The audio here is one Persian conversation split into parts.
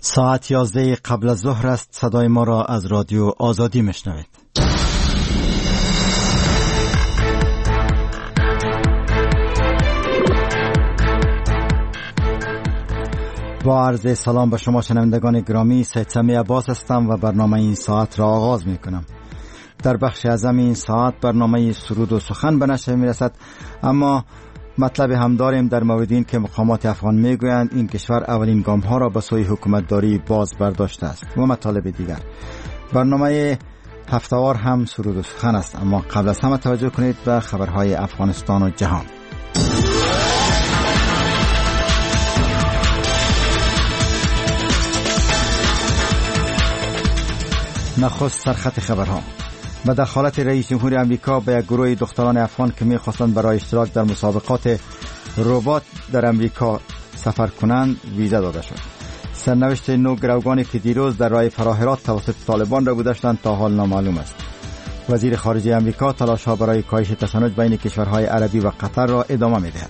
ساعت 11 قبل از ظهر است. صدای ما را از رادیو آزادی میشنوید. با عرض سلام به شما شنوندگان گرامی، سید سمی عباس هستم و برنامه این ساعت را آغاز می کنم. در بخش اعظم این ساعت برنامه سرود و سخن به نشر می رسد، اما مطلب هم داریم در مورد این که مقامات افغان می گویند این کشور اولین گام ها را به سوی حکومتداری باز برداشته است و مطالب دیگر. برنامه هفته‌وار هم سرود و سخن است، اما قبل از همه توجه کنید به خبرهای افغانستان و جهان. نخست سرخط خبرها. به دخالت رئیس جمهور امریکا به یک گروه دختران افغان که می‌خواستند برای اشتراک در مسابقات ربات در امریکا سفر کنند ویزا داده شد. سرنوشت 9 گروگانی که دیروز در راه فراهرات توسط طالبان را بودشتند تا حال نامعلوم است. وزیر خارجه امریکا تلاش‌ها برای کاهش تشنج بین کشورهای عربی و قطر را ادامه می‌دهد.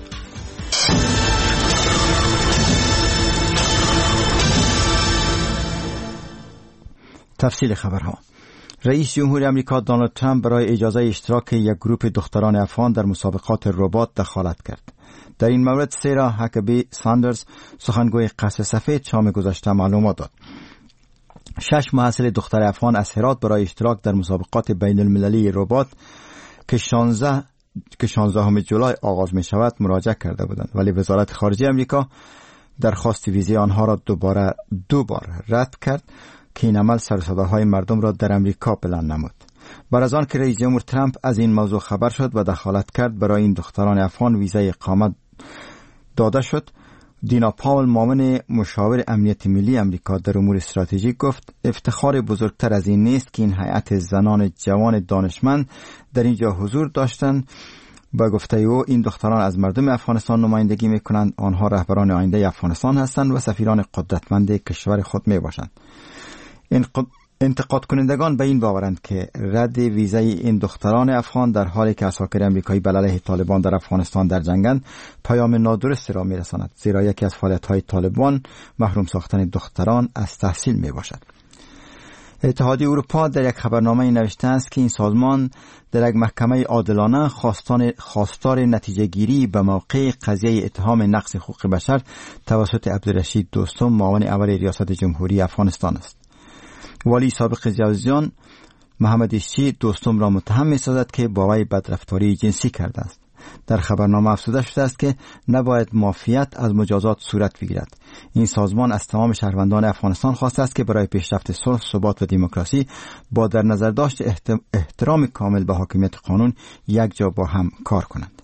تفصیل خبرها. رئیس جمهور امریکا دونالد ترامپ برای اجازه اشتراک یک گروه دختران افغان در مسابقات ربات دخالت کرد. در این مورد سیرا هکبی ساندرز، سخنگوی قصر سفید، شام گذشته معلومات داد. 6 محصل دختر افغان از هرات برای اشتراک در مسابقات بین المللی ربات که 16 جولای آغاز می شود مراجعه کرده بودند، ولی وزارت خارجه امریکا درخواست ویزای آنها را دو بار رد کرد که این عمل سر و صداهای مردم را در امریکا بلند نمود. بعد از آن که رئیس جمهور ترامپ از این موضوع خبر شد و دخالت کرد برای این دختران افغان ویزای اقامت داده شد، دینا پاول، معاون مشاور امنیت ملی امریکا در امور استراتژیک، گفت افتخار بزرگتر از این نیست که این هیئت زنان جوان دانشمند در اینجا حضور داشتند. با گفته او این دختران از مردم افغانستان نمایندگی میکنند، آنها رهبران آینده افغانستان هستند و سفیران قدرتمند کشور خود می باشند. انتقاد کنندگان به این باورند که رد ویزای این دختران افغان در حالی که عساکر امریکایی به علیه طالبان در افغانستان در جنگند پیام نادرستی را میرساند، زیرا یکی از فعالیت‌های طالبان محروم ساختن دختران از تحصیل میباشد. اتحادیه اروپا در یک خبرنامه نوشته است که این سازمان در یک محکمه عادلانه خواستار نتیجه گیری به موقع قضیه اتهام نقض حقوق بشر توسط عبدالرشید دوستم، معاون اول ریاست جمهوری افغانستان است. والی سابق جوزجان محمد اشچی دوستم را متهم می‌سازد که با وی بدرفتاری جنسی کرده است. در خبرنامه افزوده شده است که نباید معافیت از مجازات صورت بگیرد. این سازمان از تمام شهروندان افغانستان خواسته است که برای پیشرفت صلح، ثبات و دموکراسی با در نظر داشت احترام کامل به حاکمیت قانون یک جا با هم کار کنند.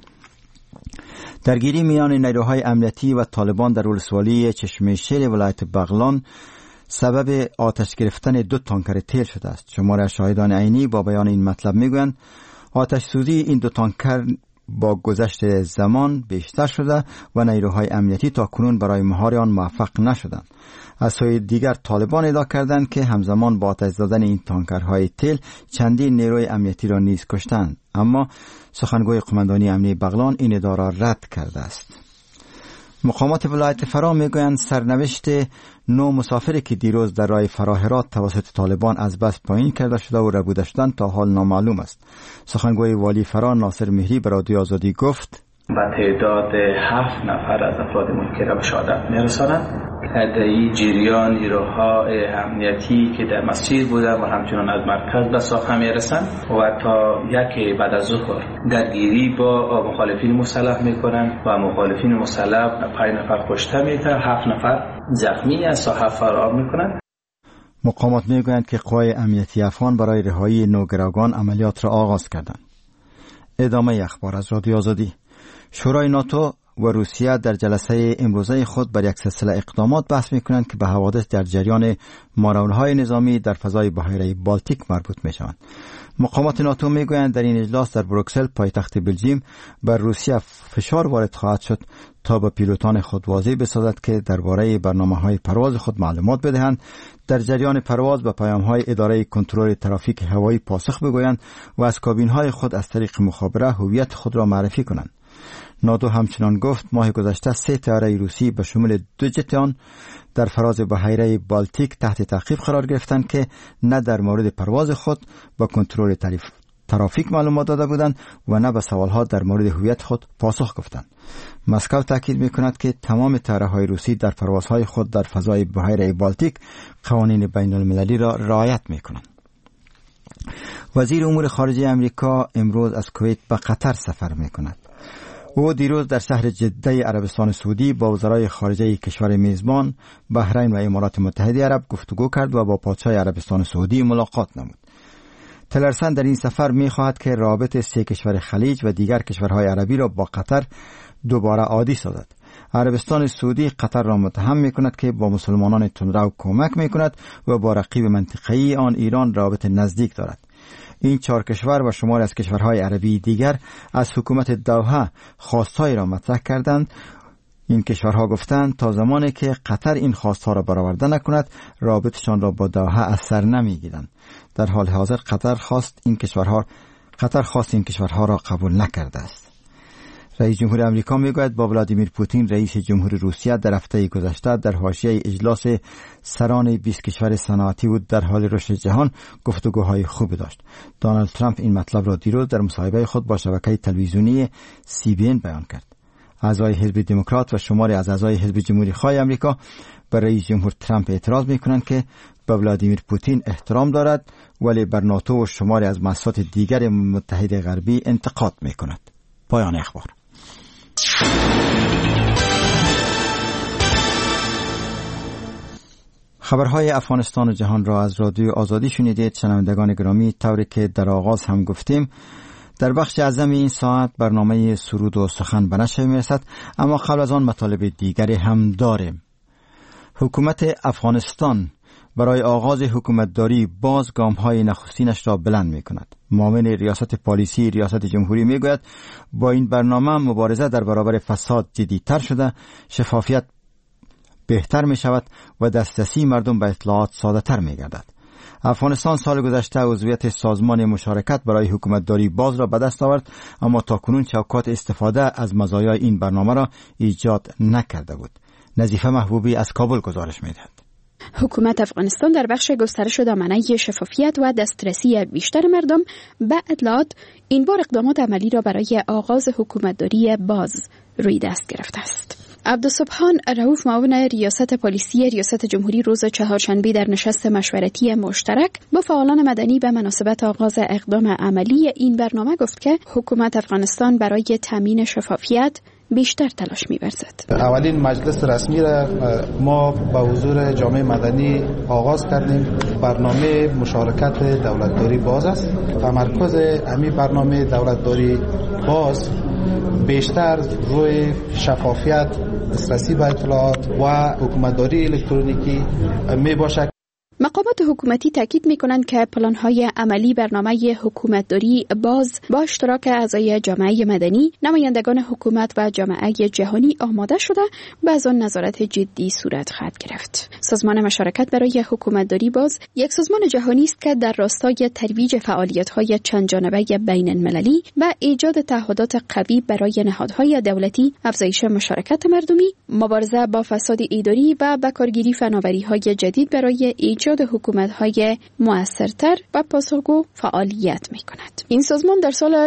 درگیری میان نیروهای امنیتی و طالبان در ولسوالی چشمه شیر ولایت بغلان سبب آتش گرفتن 2 تانکر تیل شده است. شمار شاهدان عینی با بیان این مطلب میگویند آتش سوزی این 2 تانکر با گذشت زمان بیشتر شده و نیروهای امنیتی تا کنون برای مهار آن موفق نشدند. از سوی دیگر طالبان ادعا کردند که همزمان با آتش زدن این تانکرهای تیل چندین نیروی امنیتی را نیز کشتند، اما سخنگوی قماندانی امنیتی بغلان این ادعا را رد کرده است. مقامات ولایت فرا میگویند سرنوشت 9 مسافری که دیروز در راه فراهرات توسط طالبان از بس پایین کرده شده و ربوده شدند تا حال نامعلوم است. سخنگوی والی فرا ناصر مهری به رادیو آزادی گفت به تعداد 7 نفر از افراد ملکی را به شهادت میرسانند. در این جریان نیروهای امنیتی که در مسیر بودند و همچنان از مرکز به ساحه میرسند و تا یک بعد از ظهر درگیری با مخالفین مسلح میکنند و مخالفین مسلح 5 نفر کشته میشه، 7 نفر زخمی از ساحه فرار میکنند. مقامات میگویند که قوای امنیتی افغان برای رهایی 9 گروگان عملیات را آغاز کردند. ادامه اخبار از رادیو آزادی. شورای ناتو و روسیه در جلسه امروزه خود بر یک سلسله اقدامات بحث می‌کنند که به حوادث در جریان مارون‌های نظامی در فضای بحیره بالتیک مربوط می‌شوند. مقامات ناتو میگویند در این اجلاس در بروکسل پایتخت بلژیم بر روسیه فشار وارد خواهد شد تا به پیلوتان خود واضح بسازد که درباره برنامه‌های پرواز خود معلومات بدهند، در جریان پرواز به پیام‌های اداره کنترل ترافیک هوایی پاسخ بگویند و از کابین‌های خود از طریق مخابره هویت خود را معرفی کنند. ناتو همچنان گفت ماه گذشته 3 طیاره روسی به شمول 2 جت آن در فراز بحیره بالتیک تحت تعقیب قرار گرفتند که نه در مورد پرواز خود با کنترل ترافیک معلومات داده بودند و نه به سوالها در مورد هویت خود پاسخ گفتند. مسکو تاکید می‌کند که تمام طیاره‌های روسی در پروازهای خود در فضای بحیره بالتیک قوانین بین‌المللی را رعایت می‌کنند. وزیر امور خارجه امریکا امروز از کویت به قطر سفر می‌کند. او دیروز در شهر جده عربستان سعودی با وزرای خارجه کشور میزبان بحرین و امارات متحده عرب گفتگو کرد و با پادشاه عربستان سعودی ملاقات نمود. تلرسن در این سفر می‌خواهد که رابطه 3 کشور خلیج و دیگر کشورهای عربی را با قطر دوباره عادی سازد. عربستان سعودی قطر را متهم می‌کند که با مسلمانان تندرو کمک می‌کند و با رقیب منطقه‌ای آن ایران رابطه نزدیک دارد. این 4 کشور و شماری از کشورهای عربی دیگر از حکومت دوحه خواستهایی را مطرح کردند. این کشورها گفتند تا زمانی که قطر این خواستها را برآورده نکند رابطشان را با دوحه از سر نمیگیرند. در حال حاضر قطر خواست این کشورها را قبول نکرده است. رئیس جمهور امریکا میگوید با ولادیمیر پوتین رئیس جمهور روسیه در هفته گذشته در حاشیه اجلاس سران 20 کشور صنعتی و در حال رشد جهان گفتگوهای خوبی داشت. دونالد ترامپ این مطلب را دیروز در مصاحبه خود با شبکه تلویزیونی CBN بیان کرد. اعضای حزب دموکرات و شماری از اعضای حزب جمهوری خواه امریکا بر رئیس جمهور ترامپ اعتراض میکنند که به ولادیمیر پوتین احترام دارد ولی بر ناتو و شماری از مؤسسات دیگر متحد غربی انتقاد میکند. پایان اخبار. خبرهای افغانستان و جهان را از رادیو آزادی شنیدید. شنوندگان گرامی، طوری که در آغاز هم گفتیم در بخش اعظم این ساعت برنامه سرود و سخن به نشر میرسد، اما قبل از آن مطالب دیگری هم داریم. حکومت افغانستان برای آغاز حکومتداری باز گام‌های نخستینش را بلند می‌کند. معاون ریاست پالیسی ریاست جمهوری میگوید با این برنامه مبارزه در برابر فساد جدی‌تر شده، شفافیت بهتر می‌شود و دسترسی مردم به اطلاعات ساده‌تر می‌گردد. افغانستان سال گذشته عضویت سازمان مشارکت برای حکومتداری باز را به دست آورد، اما تاکنون چوکات استفاده از مزایای این برنامه را ایجاد نکرده بود. نظیفه محبوبی از کابل گزارش می‌دهد. حکومت افغانستان در بخش گسترش دامنه شفافیت و دسترسی بیشتر مردم به اطلاعات این بار اقدامات عملی را برای آغاز حکومتداری باز روی دست گرفته است. عبدالسبحان رؤوف معاون ریاست پالیسی ریاست جمهوری روز چهارشنبه در نشست مشورتی مشترک با فعالان مدنی به مناسبت آغاز اقدام عملی این برنامه گفت که حکومت افغانستان برای تامین شفافیت بیشتر تلاش می‌ورزد. اولین مجلس رسمی را ما با حضور جامعه مدنی آغاز کردیم. برنامه مشارکت دولتداری باز است. تمرکز امی برنامه دولتداری باز بیشتر روی شفافیت، دسترسی به اطلاعات و حکومتداری الکترونیکی می باشد. مقامات حکومتی تاکید می‌کنند که پلان‌های عملی برنامه حکومتداری باز با اشتراک اعضای جامعه مدنی، نمایندگان حکومت و جامعه جهانی آماده شده و از آن نظارت جدی صورت خواهد گرفت. سازمان مشارکت برای حکومتداری باز یک سازمان جهانی است که در راستای ترویج فعالیت‌های چند جانبه بین‌المللی و ایجاد تعهدات قوی برای نهادهای دولتی، افزایش مشارکت مردمی، مبارزه با فساد اداری و به کارگیری فناوری‌های جدید برای ایجاد حکومت‌های مؤثرتر و پاسخگو فعالیت می‌کند. این سازمان در سال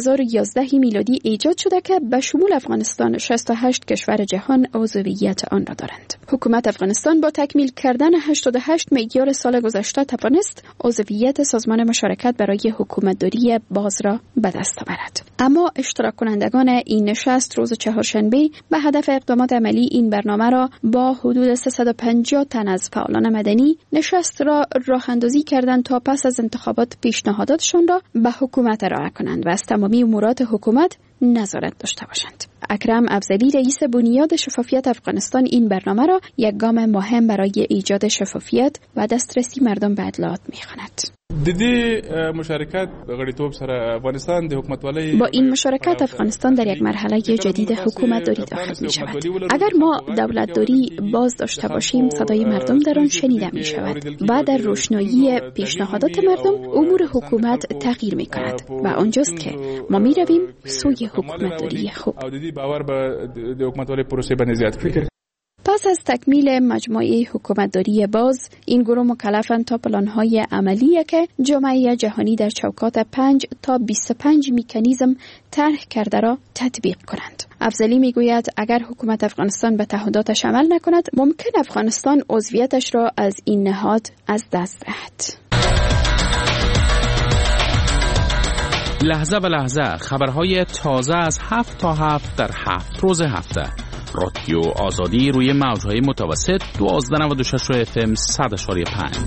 2011 میلادی ایجاد شده که به شمول افغانستان 68 کشور جهان عضویت آن را دارند. حکومت افغانستان با تکمیل کردن 88 معیار سال گذشته توانست عضویت سازمان مشارکت برای حکومتداری باز را به دست آورد. اما اشتراک کنندگان این نشست روز چهارشنبه به هدف اقدامات عملی این برنامه را با حدود 350 تن از فعالان مدنی نشست را راه اندازی کردند تا پس از انتخابات پیشنهاداتشان را به حکومت ارائه کنند و از تمامی امورات حکومت نظارت داشته باشند. اکرم افضلی رئیس بنیاد شفافیت افغانستان این برنامه را یک گام مهم برای ایجاد شفافیت و دسترسی مردم به اطلاعات می‌خواند. د دې مشارکت غړیتوب سره افغانستان د حکومتوالۍ با این مشارکت افغانستان در یک مرحله جدید حکومتداری داخل می شود. اگر ما دولتداری باز داشته باشیم صدای مردم در آن شنیده می شود و در روشنایی پیشنهادات مردم امور حکومت تغییر می کند و آنجاست که ما می رویم سوی حکومتداری خوب. باور به د حکومتوالۍ پروسه باندې زیات کړي. پس از تکمیل مجموعه حکومتداری باز، این گروه مکلفند تا پلان‌های عملیه که جامعه جهانی در چوکات 5 تا 25 مکانیزم طرح کرده را تطبیق کنند. افضلی میگوید اگر حکومت افغانستان به تعهداتش عمل نکند، ممکن افغانستان عضویتش را از این نهاد از دست دهد. لحظه به لحظه خبرهای تازه از 7 تا 7 در 7 روز هفته. رادیو آزادی روی موج‌های متوسط 1296 FM 100.5.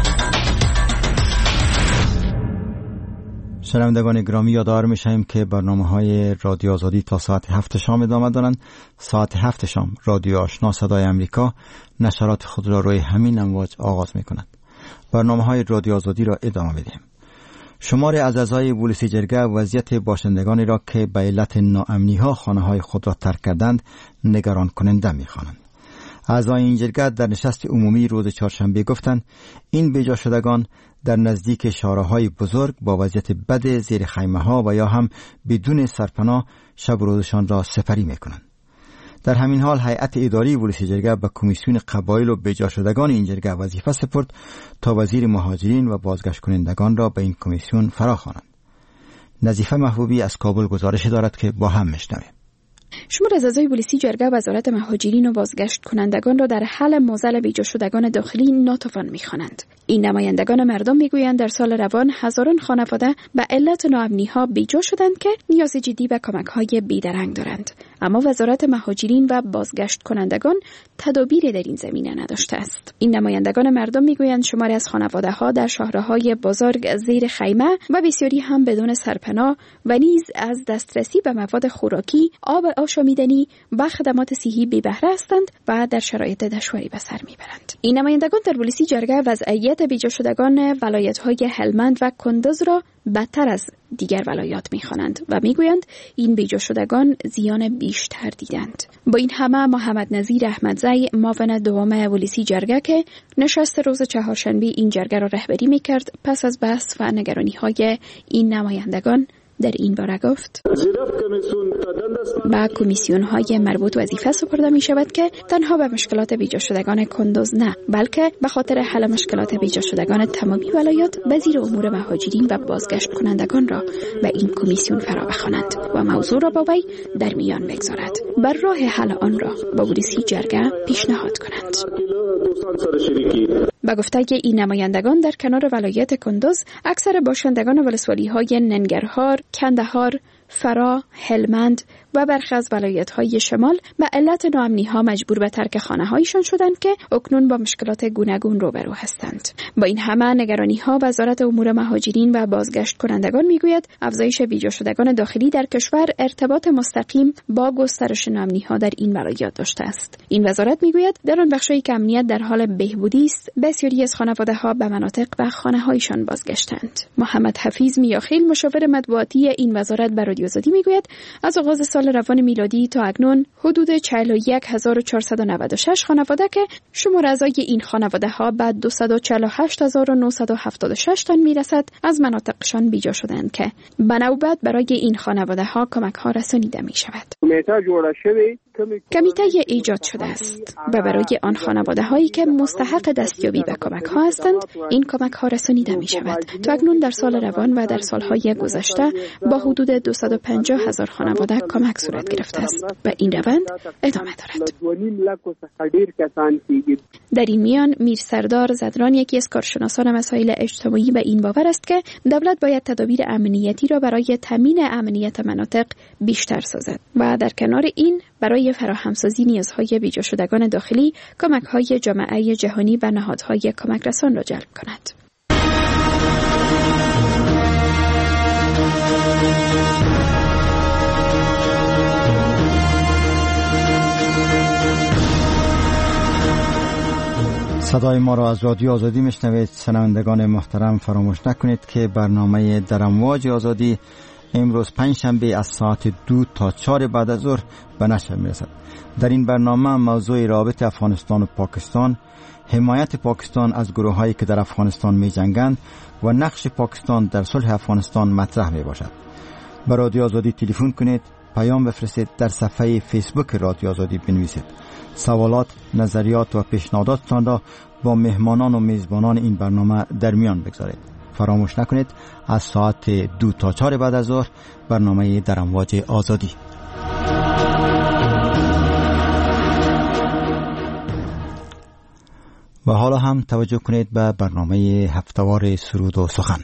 شنوندگان گرامی یادآور می‌شویم که برنامه‌های رادیو آزادی تا ساعت 7 شام ادامه دارند. ساعت 7 شام رادیو آشنا صدای امریکا نشرات خود را روی همین امواج آغاز می‌کند. برنامه‌های رادیو آزادی را ادامه می‌دهیم. شمار از اعضای پلیس جرگه وضعیت باشندگانی را که به علت ناامنی‌ها خانه‌های خود را ترک کردند نگران کننده می‌خوانند. اعضای این جرگه در نشست عمومی روز چهارشنبه گفتند این بیجا شدگان در نزدیک شهرهای بزرگ با وضعیت بد زیر خیمه‌ها و یا هم بدون سرپناه شب و روزشان را سپری می‌کنند. در همین حال هیئت اداری پلیس جرگه به کمیسیون قبایل و بیجا شدگان این جرگه وظیفه سپرد تا وزیر مهاجرین و بازگشت کنندگان را به این کمیسیون فراخوانند. نظیفه محبوبی از کابل گزارش دارد که با هم میشنویم. شمار از اعضای پلیسی جرگه وزارت مهاجرین و بازگشت کنندگان را در حل معضل بیجا شدگان داخلی ناتوان می‌خوانند. این نمایندگان مردم میگویند در سال روان هزاران خانواده به علت ناامنی‌ها بیجا شدند که نیاز جدی به کمک‌های بیدرنگ دارند. اما وزارت مهاجرین و بازگشت کنندگان تدابیر در این زمینه نداشته است. این نمایندگان مردم میگویند شماری از خانواده‌ها در شهرهای بزرگ زیر خیمه و بسیاری هم بدون سرپناه و نیز از دسترسی به مواد خوراکی، آب آشامیدنی و خدمات صحی بی بهره هستند و در شرایط دشواری به سر میبرند. این نمایندگان در پلیسی جرگه وضعیت بیجا شدگان ولایت‌های هلمند و کندز را بدتر از دیگر ولایات می‌خوانند و میگویند این بیجا شدگان زیان بیشتر دیدند. با این همه محمد نظیر احمدزی معاون دوم پلیسی جرگه که نشست روز چهارشنبه این جرگه را رهبری می‌کرد پس از بحث و نگرانی‌های این نمایندگان در این باره گفت با کمیسیون‌های مربوط وظیفه سپرده می شود که تنها به مشکلات بیجا شدگان کندز نه بلکه به خاطر حل مشکلات بیجا شدگان تمامی ولایات وزیر امور مهاجرین و بازگشت کنندگان را به این کمیسیون فرا بخوانند و موضوع را با وی در میان بگذارد بر راه حل آن را با پلیسی جرگه پیشنهاد کنند. با گفته این نمایندگان در کنار ولایت کندز اکثر باشندگان ولسوالی‌های ننگرهار، کندهار، فرا، هلمند و برخی از ولایت‌های شمال به علت ناامنی‌ها مجبور به ترک خانه‌هایشان شدند که اکنون با مشکلات گوناگون روبرو هستند. با این همه نگرانی‌ها وزارت امور مهاجرین و بازگشت کنندگان میگوید افزایش بیجا شدگان داخلی در کشور ارتباط مستقیم با گسترش ناامنی‌ها در این ولایات داشته است. این وزارت میگوید در آن بخشی که امنیت در حال بهبودی است بسیاری از خانواده‌ها به مناطق و خانه‌هایشان بازگشتند. محمد حفیظ میاخیل مشاور مطبوعاتی این وزارت به رادیو آزادی میگوید از آغاز سال روان میلادی تا اکنون حدود 41496 خانواده که شمار اعضای این خانواده‌ها به 248976 تن میرسد از مناطقشان بیجا شدند که به نوبت برای این خانواده‌ها کمک‌ها رسانیده می‌شود. کمیته ایجاد شده است و برای آن خانواده‌هایی که مستحق دستیابی به کمک‌ها هستند این کمک‌ها رسانیده می‌شود. تا اکنون در سال روان و در سال‌های گذشته با حدود 250,000 خانواده کمک صورت گرفته است و این روند ادامه دارد. در این میان میر سردار زدران یکی از کارشناسان مسائل اجتماعی به این باور است که دولت باید تدابیر امنیتی را برای تامین امنیت مناطق بیشتر سازد و در کنار این برای فراهمسازی نیازهای بیجا شدگان داخلی کمک‌های جامعه جهانی و نهادهای کمک رسان را جلب کند. صدای ما را از رادیو آزادی میشنوید. شنوندگان محترم، فراموش نکنید که برنامه در امواج آزادی امروز پنجشنبه از ساعت 2 تا 4 بعد از ظهر به نشر میرسد. در این برنامه موضوع رابطه افغانستان و پاکستان، حمایت پاکستان از گروه هایی که در افغانستان می جنگند و نقش پاکستان در صلح افغانستان مطرح می باشد. به رادیو آزادی تلفن کنید، پیام بفرستید، در صفحه فیسبوک رادیو آزادی بنویسید. سوالات، نظریات و پیشنهاداتتان را با مهمانان و میزبانان این برنامه در میان بگذارید. فراموش نکنید از ساعت 2 تا 4 بعد از ظهر برنامه در امواج آزادی. و حالا هم توجه کنید به برنامه هفتهوار سرود و سخن.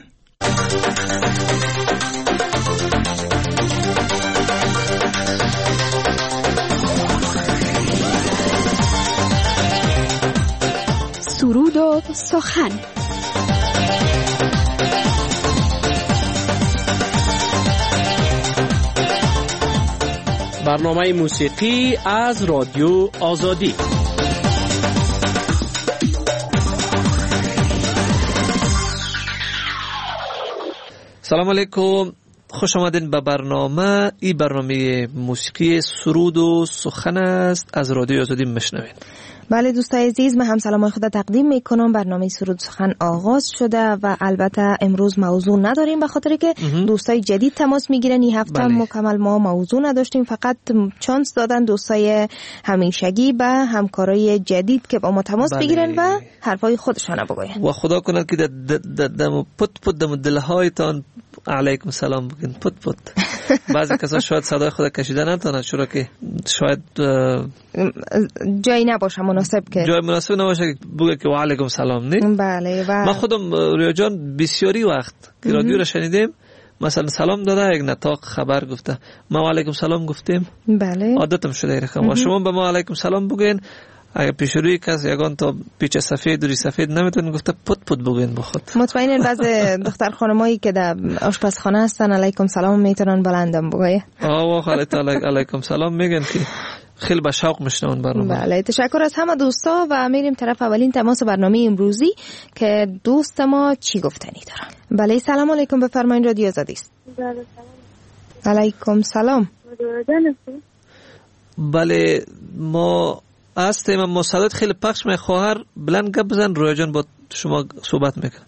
سرود و سخن. برنامه موسیقی از رادیو آزادی. سلام علیکم، خوش آمدین به برنامه. این برنامه موسیقی سرود و سخن است، از رادیو آزادی میشنوین. بله دوستای عزیز، من هم سلام خود تقدیم میکنم. برنامه سرود سخن آغاز شده و البته امروز موضوع نداریم به خاطر که دوستای جدید تماس میگیرن. این هفته مکمل ما موضوع نداشتیم، فقط چانس دادن دوستای همیشگی به همکارای جدید که با ما تماس بگیرن و حرفای خودشان بگوین. و خدا کنه که دم پت پت دم دلهایتان علیکم سلام بگین. پت پت بعضی کسا شاید صدای خود کشیدن نتونن، چرا که شاید جایی نباشه مناسب، که جای مناسب نباشه بگه که و علیکم سلام. نه بله. و من خودم رویا جان بسیاری وقت که رادیو را شنیدیم، مثلا سلام داده، یک نطاق خبر گفته، ما علیکم سلام گفتیم. بله عادتم شده رقم. و شما به ما علیکم سلام بگین. اگه پیش روی کس یگان تا پیچ سفید دوری سفید نمیتونن گفته پت پت بگین بخود. مطمئنن بعض دختر خانمایی که در آشپزخانه هستن علیکم سلام میتونن بلندم بگه. و خالت علیکم سلام میگن که خیلی با شوق میشنون برنامه. بله، تشکر از همه دوستا و میریم طرف اولین تماس برنامه امروزی که دوست ما چی گفتنی دارن. بله سلام علیکم، بفرمایید رادیو آزادی است. بله سلام. علیکم سلام. بله ما هستیم، اما صدات خیلی پخش می. خواهر بلند گپ بزن، رویا جان با شما صحبت میکنه.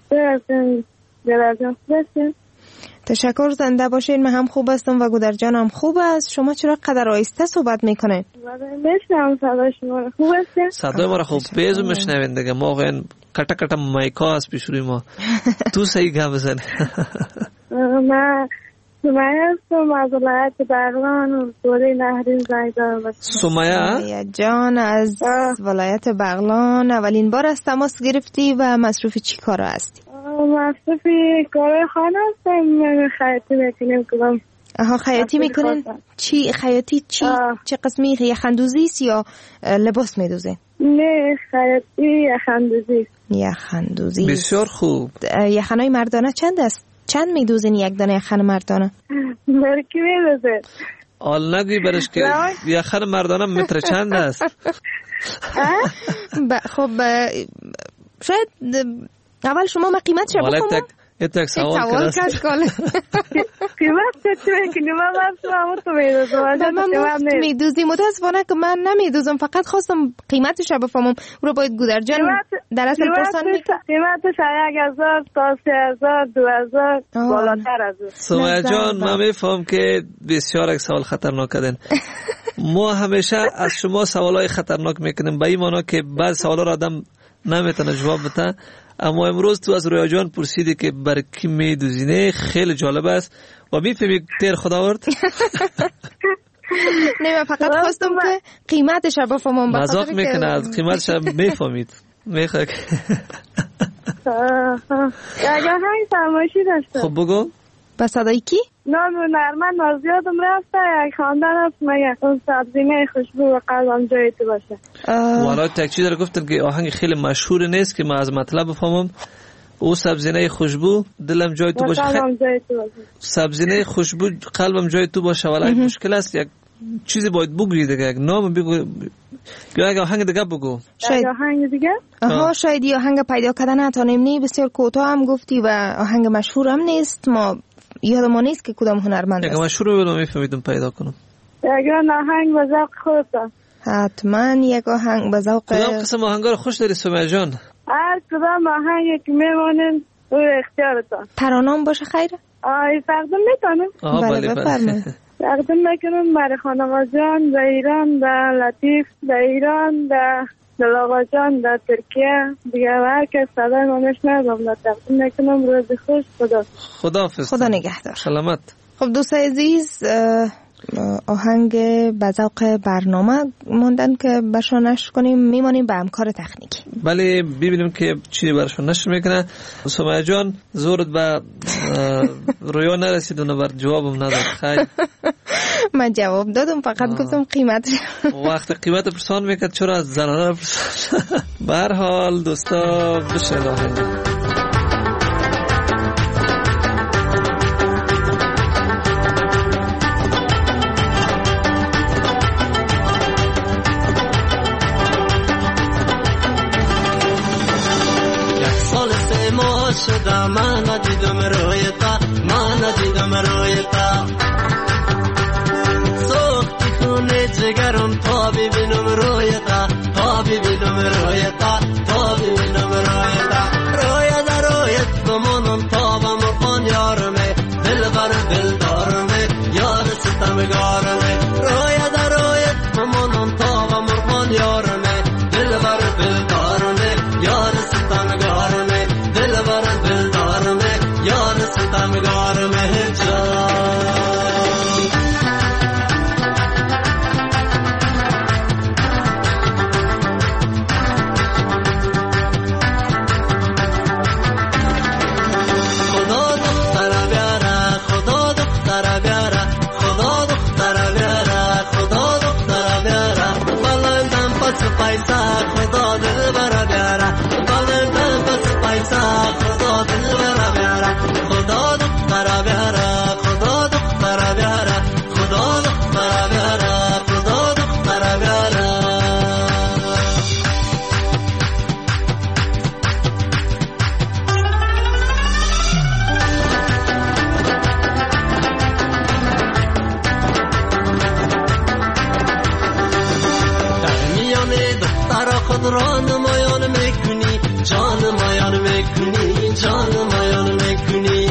تشکر، زنده باشین. من هم خوب هستم و گودر جان هم خوب است. شما چرا قدر آهسته صحبت میکنین؟ میشنم صدای شما. خوب هستین؟ صدای ما را خوب بیزو میشنوین دیگه. ما واقعا کटा کटा مایکا است پیش روی ما. تو صحیح گپ بزن. من سمیه هستم از ولایت بغلان، دوره نهرین زنگ زدم. سمیه جان از ولایت بغلان، اولین بار از تماس گرفتی و مصروف چی کار هستی؟ مصروف کار خانه هستم. خیاطی میکنیم کدام. آها خیاطی میکنین؟ چی خیاطی؟ چه قسمی؟ یخندوزی است یا لباس میدوزین؟ نه خیاطی یخندوزی. یخندوزی بسیار خوب. یخنای مردانه چند است؟ چند میدوزین یک دانه یخن مردانه؟ برکی میدوزه. آل نگوی برش که یخن مردانه متر چند است؟ خب شاید اول شما ما قیمتش رو بخونم. یک سوال کرد قیمت چه میکنی؟ من تو میدوزم. من میدوزی. متاسفانه که من نمیدوزم، فقط خواستم قیمتش رو بفهمم. رو باید گودر جان در اصل پرسان میکنم. قیمتش 1000 تا 3000 2000 بالاتر از اون. سمیه جان من میفهم که بسیار یک سوال خطرناک کردن. ما همیشه از شما سوالای خطرناک میکنیم، به این معنی که بعض سوالا را آدم نمیتونه جواب بده. اما امروز تو از رویا جان پرسیدی که برای کی میدوزینه، خیلی جالب است و میفهمی تیر خدا آورد. نه من فقط خواستم که قیمتش رو بفهمم. مذاق میکنه، از قیمتش میفهمید. میخواد اگر هنگ فرمایشی داشته. خب بگو. با صدای کی؟ نرمن نازیادم رفته. یک خواندن هست مگه اون سبزینه خوشبو و قلبم جای تو باشه. والا تکچی داره گفتن که آهنگ خیلی مشهور نیست که من از مطلب بفهمم. او سبزینه خوشبو دلم جای تو باشه. سبزینه خوشبو قلبم جای تو باشه. ولی مشکل است یک چیزی باید بگویی دیگه، یک نام بگو یا یک آهنگ دیگه بگو. شاید آهنگ دیگه؟ شاید یه آهنگ پیدا کردن نتانیم. نی بسیار کوتاه هم گفتی و آهنگ مشهور هم نیست، ما یادم نیست که کدام هنرمند است. یک مشهور رو میفهمیدم پیدا کنم. یک آهنگ به ذوق خودت. حتما یک آهنگ به ذوق. کدام قسم آهنگا رو خوش داری سمیه جان؟ هر کدام آهنگی که میمونین او اختیارتان. ترانه‌ام باشه خیره؟ تقدیم میکنم. بله بفرمایید. تقدیم میکنم برای خانم جان در ایران، در لطیف در ایران، در دلاغا جان در ترکیه دیگه، هر کس صدای ما میشنوم تقدیم میکنم. روز خوش. خداحافظ. خدا نگهدار. سلامت. خب دوستای عزیز، آهنگ به ذوق برنامه موندن که برشان نشر کنیم، میمانیم به همکار تکنیکی. بله ببینیم که چی برشان نشر میکنه. سمیه جان زورت به رویا نرسید و بر جوابم نداد. خیلی من جواب دادم، فقط گفتم قیمت وقت قیمت پرسان میکرد، چرا از زنانه پرسان. به هر حال دوستا بشنید آهنگ. شده من ندیدم رویتا، من ندیدم رویتا، سوختی خونه جگرم تا ببینم رویتا، تا ببینم رویتا، تا ببینم رویتا. رویتا رویت بمانم تا بمرخان یارمه، دلبر دلدارمه، یار ستمگارمه. رویتا رویت بمانم تا بمرخان یارمه، دلبر دلدارمه، یار ستمگارمه، دلبر دلدارمه، یار ستمگارمه جان. خدا دختر بیاره، خدا دختر بیاره، خدا دختر بیاره، خدا دختر بیاره. بلندم پس پیسه خدا دلبر بیاره، بلندم پس پیسه خدا دلبر بیاره. خدا دختر بیاره، خدا دختر بیاره، خدا دختر بیاره، خدا دختر بیاره. خود را نمایان میکنی، جان نمایان میکنی، جان نمایان میکنی.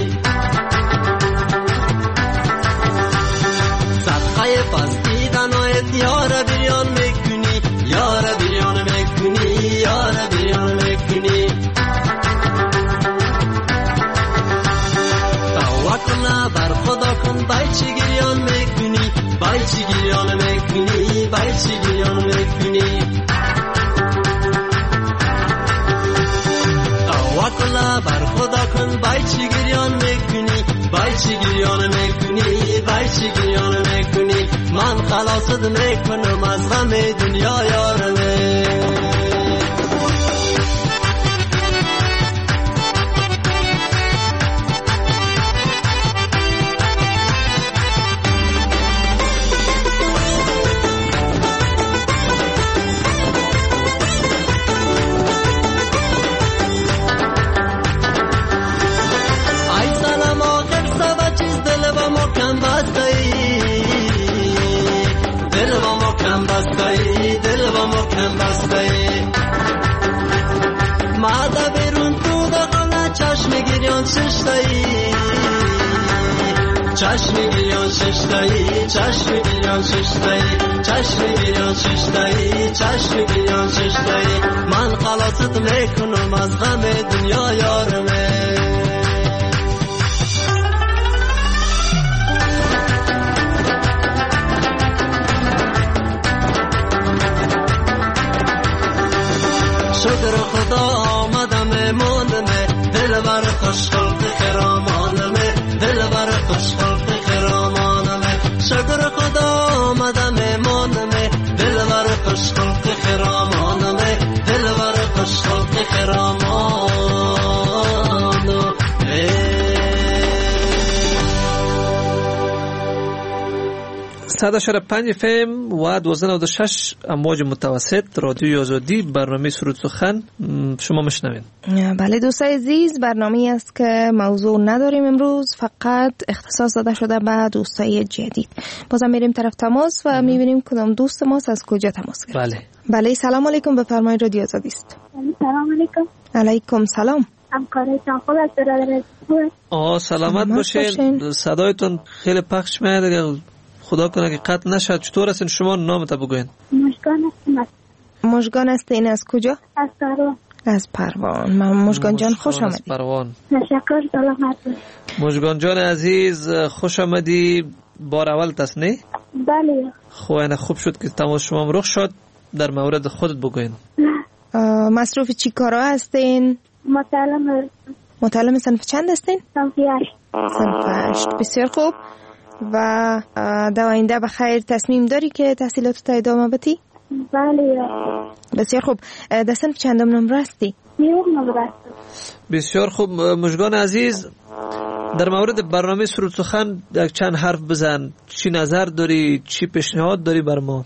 صدقه پس دیدنایت یار بریان میکنی، یار بریان میکنی، یار بریان میکنی. توکل بر خدا کن، بایچی گریان میکنی، بایچی گریان میکنی، بایچی گریان میکنی. توکل بر خدا کن، بایچی گریان میکنی، بایچی گریان میکنی، بایچی گریان میکنی. من خلاصت میکنم از غم دنیا یارمه. ماذا برون تو دقنا چشم گریان ششتایی، چشم گریان ششتایی، چشم گریان ششتایی، چشم گریان ششتایی، چشم گریان ششتایی. من خلاصت میکنم از غم دنیا یارمه. شکر خدا آمدم مانمه، دلبر خوشخلق خرامانمه، دلبر خوشخلق خرامانمه. شکر خدا آمدم مانمه، دلبر خوشخلق خرامانمه، دلبر خوشخلق خرامانمه. 100.5 FM و 1296 امواج متوسط رادیوی آزادی، برنامه سرود سخن شما میشنوین. بله دوستای عزیز، برنامه است که موضوع نداریم امروز، فقط اختصاص داده شده به دوستای جدید. بازم میریم طرف تماس و میبینیم کدام دوست ما از کجا تماس گرفت. بله سلام علیکم، بفرمایید رادیو آزادی است. سلام علیکم. علیکم سلام. همکارتان خوب است برادر؟ سلامت باشین. صدایتون خیلی پخش میاد، خدا کنه که قطع نشد. چطور هستین شما؟ نامت بگوین. مشگان هستم. مشگان هستین از کجا؟ از پروان. از پروان. مشگان جان خوش آمدید. پروان. تشکر، سلامت باشید. مشگان جان عزیز خوش آمدی. بار اول است نه؟ بله. خوب شد که تماس شما رخ شد. در مورد خودت بگوین. مصروف چی کارا هستین؟ متعلم صنف چند هستین؟ صنف 8. صنف 8. بسیار خوب. و در آینده بخیر تصمیم داری که تحصیلاتت ادامه بدی؟ بله. بسیار خوب. در صنف چندم نمره هستی؟ 9 نمره هستم. بسیار خوب. مشگان عزیز، در مورد برنامه سرود سخن یک چند حرف بزن. چی نظر داری؟ چی پیشنهاد داری بر ما؟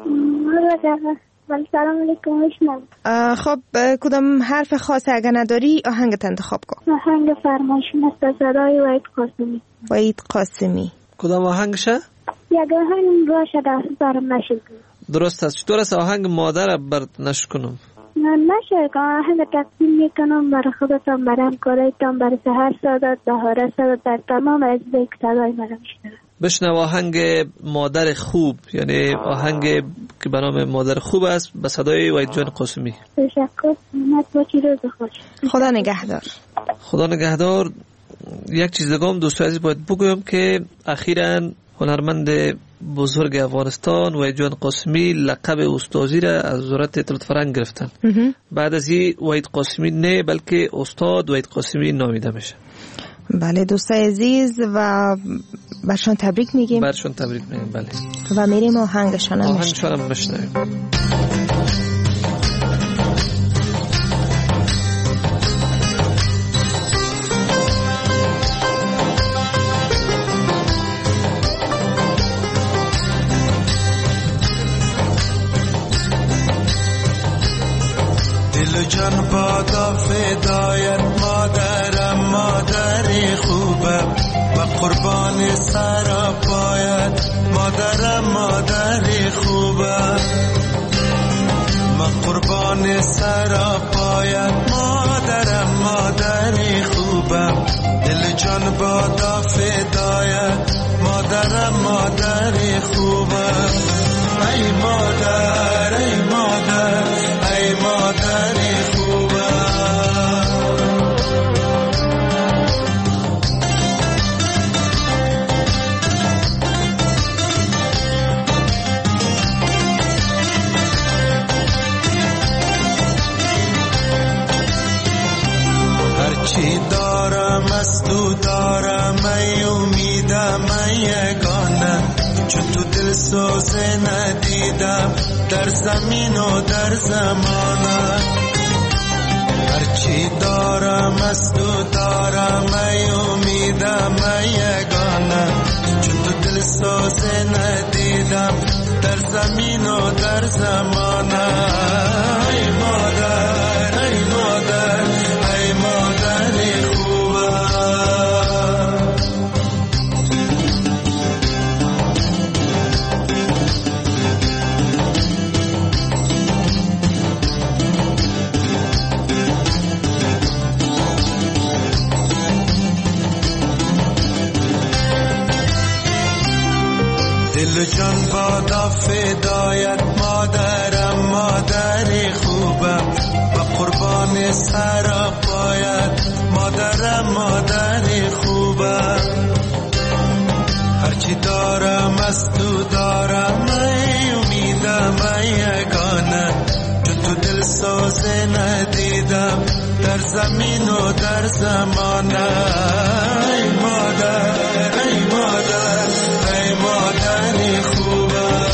سلام علیکم. خب کدام حرف خاص اگر نداری آهنگت انتخاب کن. آهنگ فرمایشون است از صدای وحید قاسمی. وحید قاسمی. کدام آهنگشه؟ یک آهنگ باشه دست برم نشد. درست است. چطور است آهنگ مادر برات نشد کنم؟ نشه که آهنگ تقدیم میکنم برای خودتان، برای همکارایتان، برای سحر سادات، بهاره سادات، در تمام از بیک صدای مرا میشنوه. بشنو آهنگ مادر خوب، یعنی آهنگ که به نام مادر خوب است به صدای وحید جان قاسمی. تشکر. روز خوش. خدا نگهدار. خدا نگهدار. یک چیز دیگه هم دوستان عزیز باید بگویم که اخیراً هنرمند بزرگ افغانستان وحید جان قاسمی لقب استادی را از وزارت اطلاعات فرهنگ گرفتن. بعد از این وحید قاسمی نه بلکه استاد وحید قاسمی نامیده میشه. بله دوستای عزیز و برشان تبریک میگیم. بله. و میریم آهنگشان هم بشنویم. دل جان بادا فدایت مادرم، مادری خوبم و قربان سر پایت مادرم، مادری خوبم و قربان سر پایت مادرم، مادری خوبم. دل جان بادا فدایت مادرم، مادری خوبم. ای مادر، ای مادر، ای مادری خوبم. هرچی دارم از تو دارم، ای امیدم، ای یگانه، چون تو دل سوزه ندیدم در زمین و در زمانه. هرچی دارم از تو دارم، ای امیدم، ای یگانه، چون تو دل سوزه ندیدم در زمین و در زمانه. ای مادر، ای مادر، ای مادری خوبم. دل جان بادا فدایت مادرم، مادری خوبم و قربان سر پایت مادرم، مادری خوبم. هرچی دارم از تو دارم، ای امیدم، ای یگانه، چون تو دل سوزه ندیدم در زمین و در زمانه. ای مادر، ای مادر، ای مادری خوبم.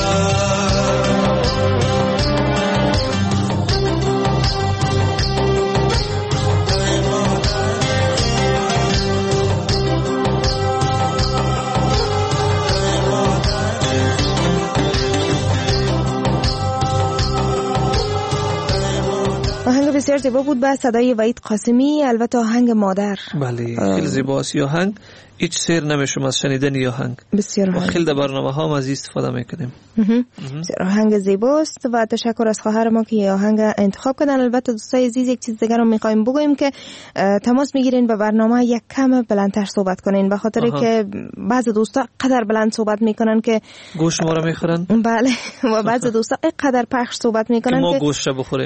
بسیار زیبا بود با صدای وحید قاسمی. البته آهنگ مادر بله خیلی زیباست. آهنگ هیچ سیر نمیشم از شنیدن آهنگ. بسیار ما خیلی در برنامه ها هم از استفاده میکنیم. بسیار آهنگ زیباست و تشکر از خواهر ما که آهنگ انتخاب کردن. البته دوستای عزیز یک چیز دیگر رو میخوایم بگویم که تماس میگیرین به برنامه یک کم بلندتر صحبت کنین، به خاطر که بعضی دوستا قدر بلند صحبت میکنن که گوشت ما رو میخورن. بله و بعضی دوستا قدر پخش صحبت میکنن که ما گوشت بخوریم.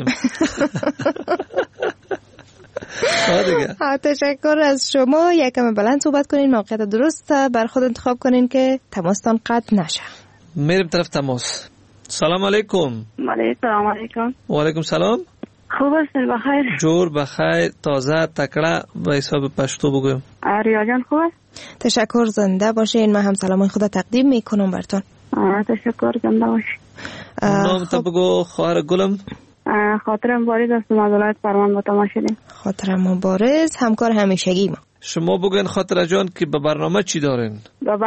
تشکر از شما. یکم بلند صحبت کنین، موقعیت درست بر خود انتخاب کنین که تماستان قطع نشه. میریم طرف تماس. سلام علیکم. سلام علیکم. و علیکم سلام. خوب هستین؟ بخیر؟ جور بخیر، تازه تکړه به حساب پشتو بگویم. ریا جان خوبه؟ تشکر، زنده باشین. من هم سلام خدا تقدیم میکنم براتون. تشکر، زنده باشین. نام تا بگو خواهر گلم. خاطر مبارز است، از ولایت فرمان با تماس شدیم. خاطر مبارز، همکار همیشگی ما. شما بگین خاطر جان که به برنامه چی دارین؟ به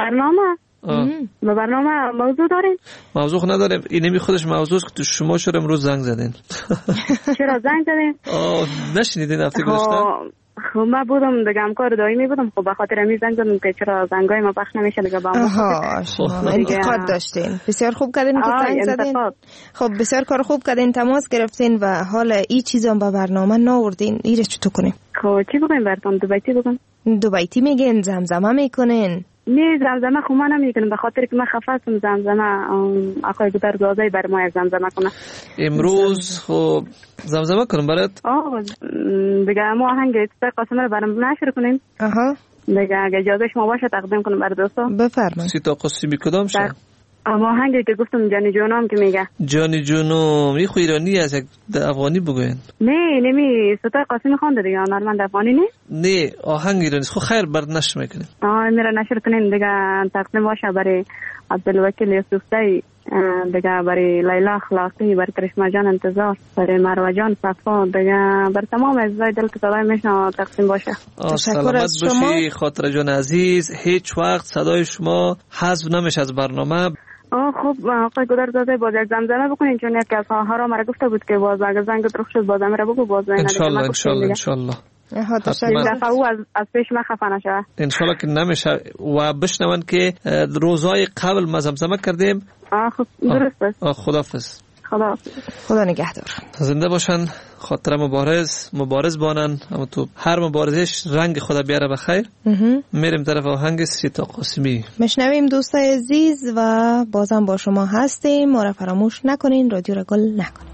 برنامه موضوع دارین؟ موضوع نداریم. این نمی خودش موضوع است که شما چرا امروز زنگ زدین؟ چرا زنگ زدین؟ نشنیدین هفته گذشته؟ خب من بودم دیگه، همکار دائمی بودم. خب به خاطر همین زنگ زدم که چرا زنگای ما پخش نمیشه دیگه. با ما شما انتقاد داشتین. بسیار خوب کردین که زنگ زدین. خب بسیار کار خوب کردین، تماس گرفتین و حالا این چیزا به برنامه ناوردین. ایره چطور کنیم؟ خب چی بگیم براتون؟ دو بیتی بگم. دو بیتی میگین؟ زمزمه میکنین؟ نه زمزمه خب من نمیکنم، به خاطر که من خفه هستم. زمزمه آقای گودرزادی بر ما زمزمه کنه امروز. خب زمزمه کنم برات. دیگه ما آهنگ قاسم رو برام نشر کنیم. دیگه اگه اجازه شما باشه تقدیم کنم برای دوستا. بفرمایید. سیتا قاسمی کدام شد؟ آهنگی که گفتم جانی جونم که میگه جانی جونم. این خو ایرانی است، یک افغانی بگوین. نه نمی سیتا قاسمی خونده دیگه، نرمند افغانی نه. نه آهنگ ایرانی است. خو خیر بر نشر میکنیم. میره نشر کنین دیگه، تقدیم باشه برای عبدالوکیل یوسفزئی، دیگه برای لیلا اخلاقی، برای کرشما جان انتظار، برای مروه جان صفا، دیگه برای تمام عزیزای دل که صدای میشنه تقسیم باشه. تشکر از شما. سلامت باشی خاطر جان عزیز. هیچ وقت صدای شما حذف نمیشه از برنامه. خب آقای گودرزاده باز یک زمزمه بکنین، چون یکی از ها مرا گفته بود که باز اگه زنگ درخ شد باز امره بگو. باز انشالله او از پیش من خفه نشه. انشالله که نمیشه. و بشنون که روزای قبل ما زمزمه کردیم. خب درست است. خداحافظ. خدا نگهدار. زنده باشن. خاطر مبارز بانن. اما تو هر مبارزش رنگ خدا بیاره بخیر. میریم طرف آهنگ سیتا قاسمی. مشنویم دوستای عزیز و بازم با شما هستیم. ما را فراموش نکنین، رادیو را گل نکنین.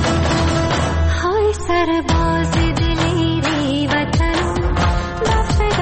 سرباز دلیری وطن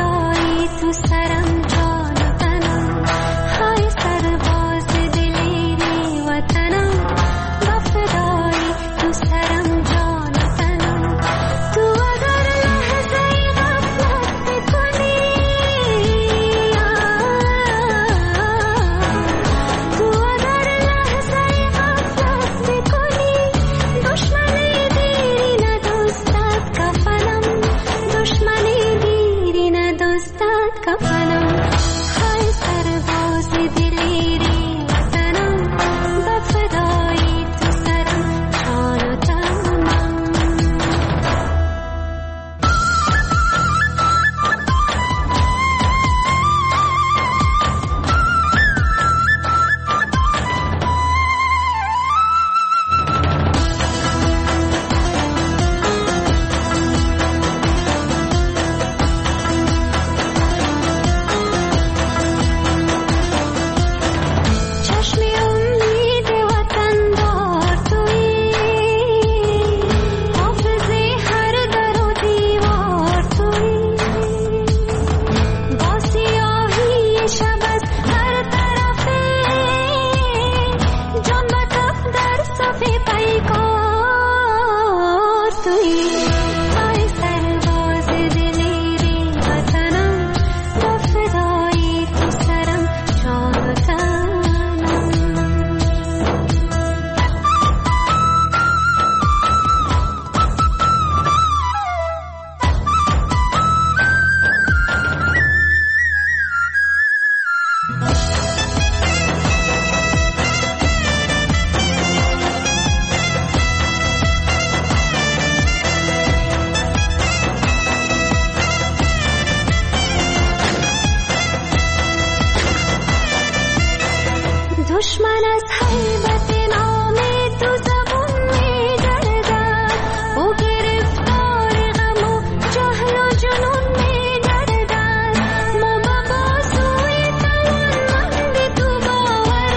دشمن از هیبت نام تو زبون می‌گردد او گرفتار غم و جهل و جنون می‌گردد ما به بازوی توانمند تو باور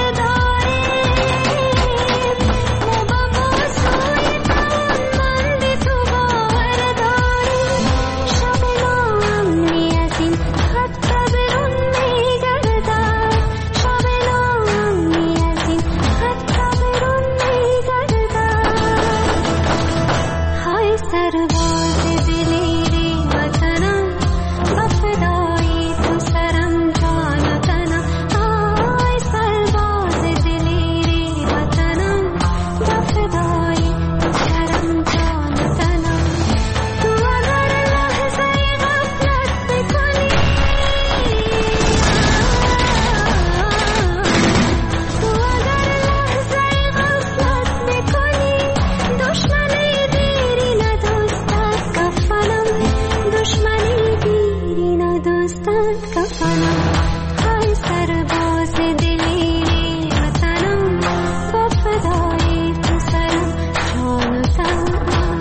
داریم ما به بازوی توانمند تو باور داریم شب ناامنی از این خط برون می‌گردد شب ناامنی از این خط برون می‌گردد های سرباز دلیری وطنم با فدایی تو سرم جان و تنم های سرباز دلیری وطنم با فدایی تو سرم جان و تنم تو اگر لحظه غفلت بکنی تو اگر لحظه غفلت بکنی دشمنی دیری ندوستد کفنم دشمنی دیری ندوستد کفنم های سرباز دلیری وطنم با فدایی تو سرم جان و تنم.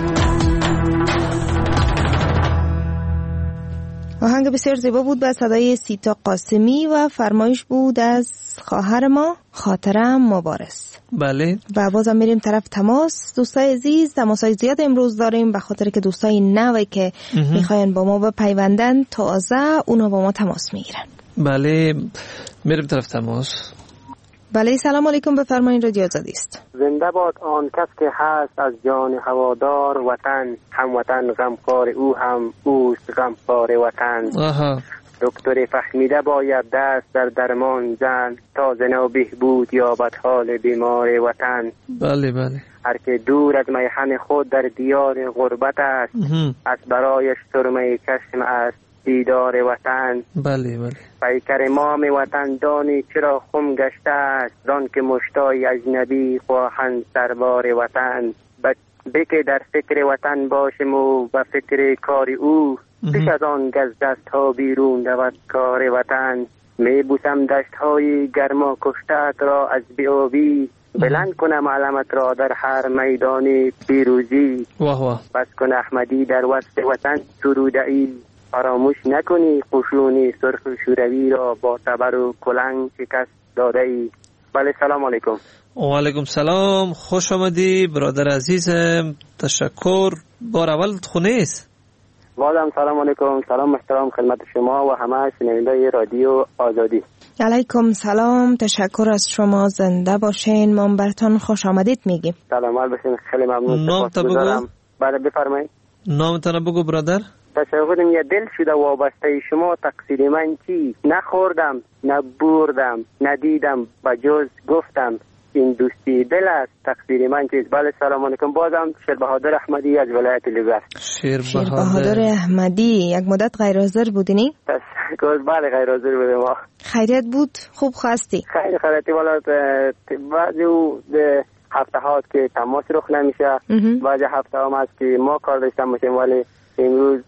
آهنگ بسیار زیبا بود به صدای سیتا قاسمی و فرمایش بود از خواهر ما خاطرم مبارز. بله. و بازم میریم طرف تماس. دوستای عزیز تماسای زیاد امروز داریم به خاطر که دوستای نوی که میخواین با ما بپیوندن تازه اونا با ما تماس میگیرن. بله میریم طرف تماس. بله سلام علیکم بفرمایید رادیو آزادی است. زنده باد آن کس که هست از جان هوادار وطن هموطن غمخوار او هم اوست غمخوار وطن. دکتر فهمیده باید دست در درمان زن تا زنو بهبود یابد حال بیمار وطن. بله بله. هر که دور از میهن خود در دیار غربت است از برایش سرمه چشم است دیدار وطن. بله بله. پیکر امام وطن دانی چرا خم گشته است زان که مشتای اجنبی خواهند سربار وطن. بکه در فکر وطن باشم و به فکر کار او پیش از آن گز دست ها بیرون دود کار وطن. می بوسم دشت های گرما کشتت را از بیابی بلند کنم علمت را در هر میدان پیروزی. بس کن احمدی در وسط وطن سروده ای فراموش نکنی قشون سرخ شوروی را با تبر و کلنگ شکست داده ای. بله سلام علیکم. و علیکم سلام، خوش آمدی برادر عزیزم، تشکر. بار اول خونه است. بازم سلام علیکم، سلام محترم خدمت شما و همه شنوندگان رادیو آزادی. علیکم سلام، تشکر از شما، زنده باشین، ما براتون خوش آمدید میگیم. سلامت باشین، خیلی ممنون. نامتون بگو. بله بفرمایید. نامتون بگو برادر. تشکرم. یه دل شده وابسته شما، تقصیر من چی؟ نخوردم، نبوردم، ندیدم، با جز گفتم این دوستی دل است، تقصیر من چیست؟ بله سلام علیکم. بازم شیر بهادر احمدی از ولایت لگرد. شیر بهادر احمدی، یک مدت غیر حاضر بودینی؟ تشکر. بله غیر حاضر بودیم. خیریت بود؟ خوب خواستی؟ خیلی خیریتی. والا بعضی هفته ها که تماس رخ نمیشه، بعضی هفته ها هست که ما کار داشتم باشیم، ولی امروز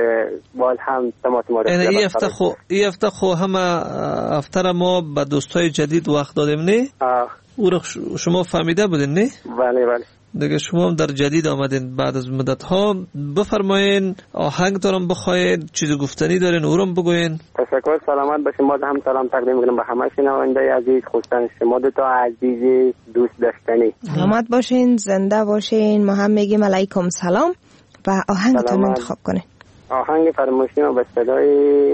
باز هم تماس ما رخ این هفته خو همه هفته ما به دوستای جدید وقت دادیم نه؟ او رو شما فهمیده بودین نه؟ بله بله. دیگه شما هم در جدید آمدین بعد از مدت ها. بفرمایین آهنگ دارم بخواین، چیز گفتنی دارین او رو بگوین. تشکر. سلامت باشین. باز هم سلام تقدیم میکنم به همه شنونده عزیز، خصوصا شما دو تا عزیز دوست داشتنی. سلامت باشین، زنده باشین. ما هم میگیم علیکم سلام و آهنگتون انتخاب کنین. آهنگ فرمایشی رو به صدای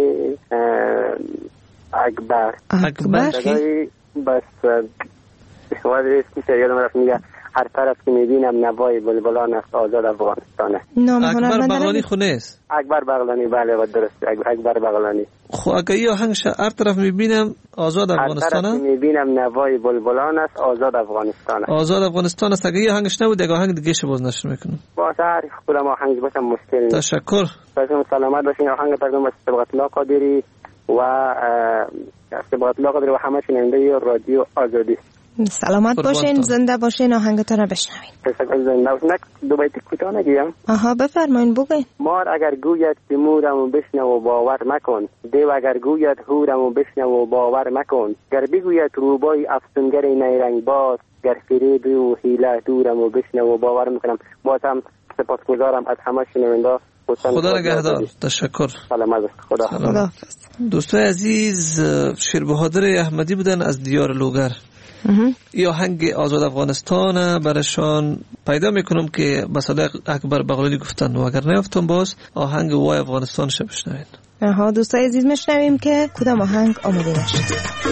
اکبر صدای بس اسمش یادم رفت، میگه هر طرف که میبینم نوای بلبلان است آزاد افغانستانه. اکبر بغلانی خونه است. اکبر بغلانی، بله درست، اکبر بغلانی. خب اگه این آهنگ هر طرف میبینم آزاد افغانستانه، هر طرف میبینم نوای بلبلان است آزاد افغانستانه. آزاد افغانستان است. اگه این آهنگش نبود دیگه آهنگ دیگه ش باز نشر میکنم. باشه هر کدام آهنگ باشه مشکل نیست. تشکر. باشین سلامت باشین. آهنگ تقدیم به صبغت الله قادری و صبغت الله قادری و همه شنونده رادیو آزادی. سلامت باشین، زنده باشین، آهنگتان رو بشنوین. زنده باشین. دو بیت کوتاه نگیم. آها بفرمایین بگین. مار اگر گوید که مورمو بشنو و باور مکن، دیو اگر گوید هورمو بشنو و باور مکن، گر بگوید روبای افسونگر نیرنگ باز، گر فریب و حیله دورمو بشنو و باور میکنم. بازم سپاسگزارم از همه شنونده. خدا نگهدار. تشکر. سلامت. خدا. دوستای عزیز، شیر بهادر احمدی بودن از دیار لوگر. یا آهنگ آزاد افغانستان برشان پیدا میکنم که به صدای اکبر بغلانی گفتن و اگر نیافتم باز آهنگ وای افغانستان شو بشنوین. دوستای عزیز میشنویم که کدام آهنگ آماده نشد.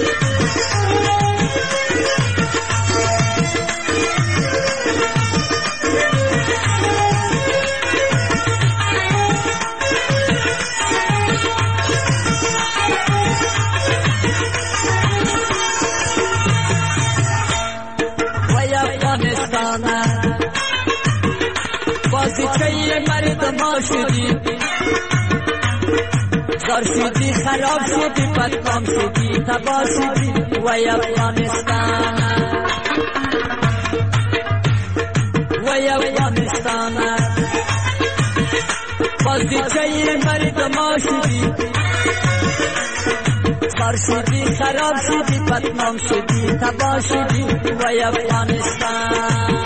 بازیچه مردم شدی، زار شدی، خراب شدی، بدنام شدی، تباه شدی وای افغانستان، وای افغانستان. بازیچه مردم شدی، زار شدی، خراب شدی، بدنام شدی، تباه شدی وای افغانستان.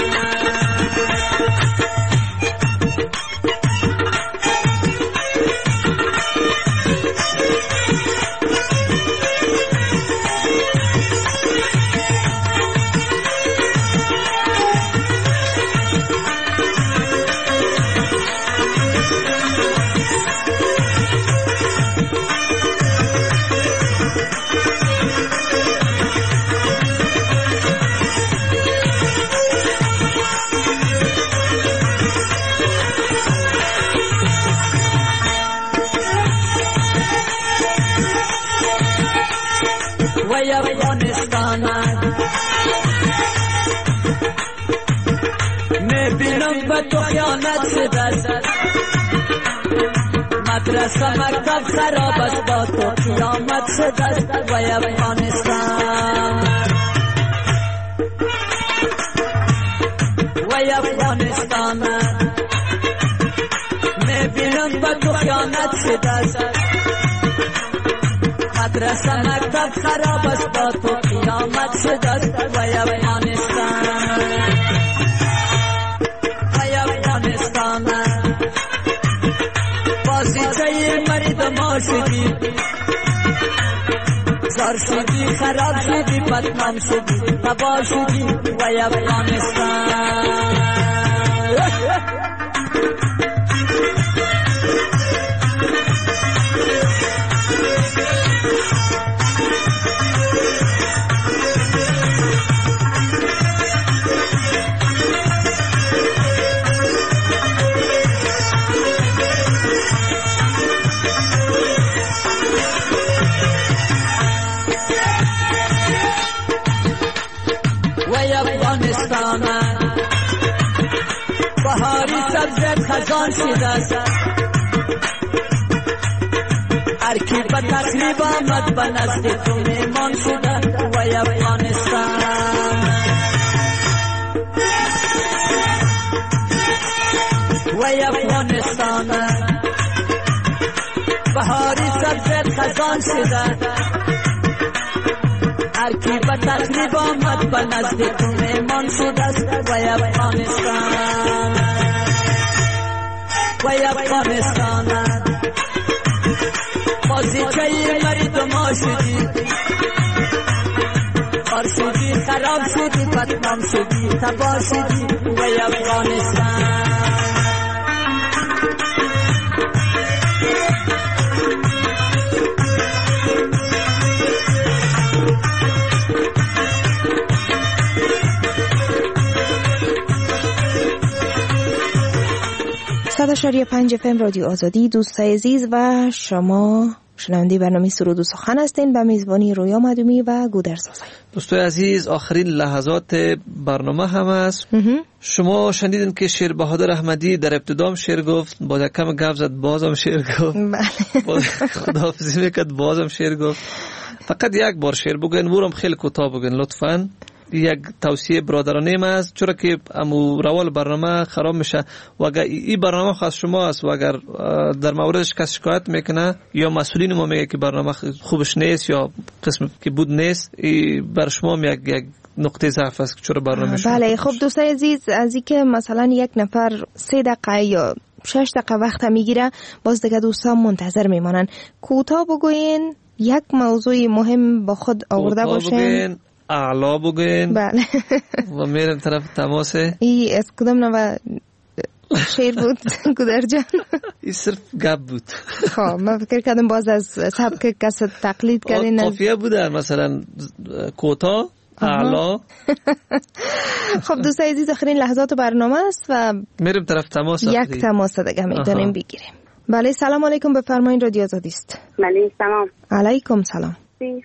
وای افغانستان میبینم به تو خیانت شده، مدرسه مکتب خراب است با تو قیامت شده. وای افغانستان، وای افغانستان میبینم به تو خیانت شده، مدرسه مکتب خراب است با تو قیامت شده. وای افغانستان، وای افغانستان. بازیچه مردم شدی، زار شدی، خراب شدی، بدنام شدی، تباه شدی وای افغانستان. بهاری سبزت خزان شده است، هر کی به تقریب آمد به نزد تو میمان شده. وای افغانستان، وای افغانستان. بهاری سبزت خزان شده، هر کی به تقریب آمد به نزد تو میمان شده است. وای افغانستان، وای افغانستان. بازیچه مردم شدی، خار شدی، خراب شدی، بدنام شدی، تباه شدی وای افغانستان. صد 5 FM رادیو آزادی. دوستای عزیز و شما شنونده برنامه سرود و سخن هستین به میزبانی رویا مدومی و گودرزازی. دوستای عزیز، آخرین لحظات برنامه هم است. شما شنیدین که شیر بهادر احمدی در ابتدام شعر گفت، با کم گپ زد بازم شعر گفت، خداحافظی میکرد بازم شعر گفت. فقط یک بار شعر بگین، برام خیلی کوتاه بگین لطفاً. یک توصیه برادرانه ما است، چرا که امو روال برنامه خراب میشه و اگر این برنامه خاص شما است و اگر در موردش کس شکایت میکنه یا مسئولین ما میگه که برنامه خوبش نیست یا قسم که بود نیست، بر شما یک نقطه ضعف است که چرا برنامه شما. بله خب دوستان عزیز، از اینکه مثلا یک نفر 3 دقیقه یا 6 دقیقه وقت میگیره، باز دیگه دوستان منتظر میمانن. کوتاه بگوین، یک موضوع مهم با خود آورده باشین، اعلا بگوین. بله و میرم طرف تماس. ای از کدام نوع شعر بود گودر جان؟ این صرف گپ بود. خب من فکر کردم باز از سبک کس تقلید کردین. قافیه بوده مثلا کوتاه اعلا. خب دوستان عزیز، آخرین لحظات برنامه است و میریم طرف تماس. یک تماس دیگه میتونیم بگیریم. بله سلام علیکم، بفرمایید، رادیو آزادی است. بله سلام. علیکم سلام.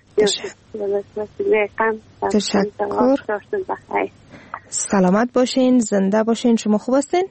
تشکر. سلامت باشین، زنده باشین. شما خوب هستین؟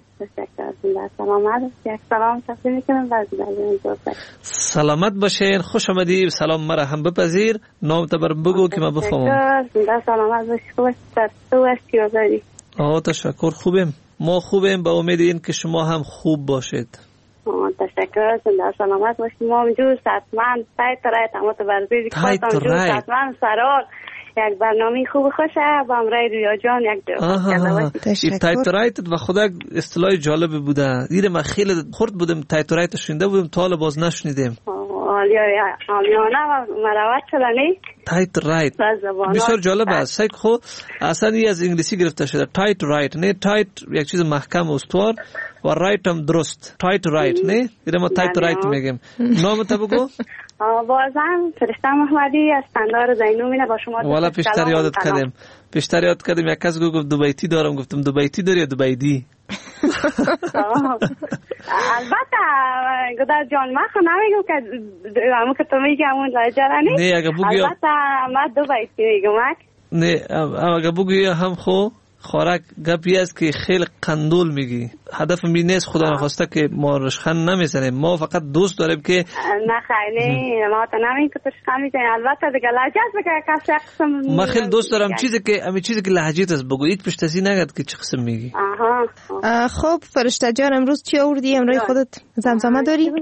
سلامت باشین، خوش آمدید. سلام مرا هم بپذیر. نام تو بر بگو که من بفهمم. سلامت باشید. تشکر، خوبیم. ما خوبیم، با امید این که شما هم خوب باشید. تشکر. زنده سلامت باشید. ما اونجور حتما تایت رایت اما تو برزیدی که حتما سرال یک برنامه خوب خوشه با امرای رویا جان یک این تایت رایت و خدا اصطلاح جالب بوده. دیره من خیلی خورد بودم تایت رایت شنیده بودم تا حالا باز نشنیدم. آلیانه و مروت شدنی تایت رایت بسیار جالب است. خب اصلا این از انگلیسی گرفته شده. تایت رایت نه، تایت یک چیز محکم استوار و رایت هم درست. تایت رایت نه، دیره ما تایت رایت میگیم. نام تو بگو. بازم فرشته محمدی از تندار زینومینه با شما. والا پیشتر یادت کردم یک کس گفت دوبیتی دارم، گفتم دوبیتی داری یا دوبیدی؟ البته گودر جان ما خو نمیگم که همون که تو میگی همون لجرانی. نه اگه بگی البته ما دوبیتی میگم. نه اگه بگی هم خو خوراک گپی است که خیلی قندول میگی. هدف می نیست خدا نخواسته که ما رشخن نمیزنیم، ما فقط دوست داریم که نه خیلی ما تا نمیم که رشخن میزنیم. البته دیگه لهجت بگه کسی قسم ما خیلی دوست دارم چیزی که لهجت است بگو، هیچ پشتازی نگرد که چه قسم میگی. خب فرشته جان امروز چی آوردی همراه خودت؟ زمزمه داری؟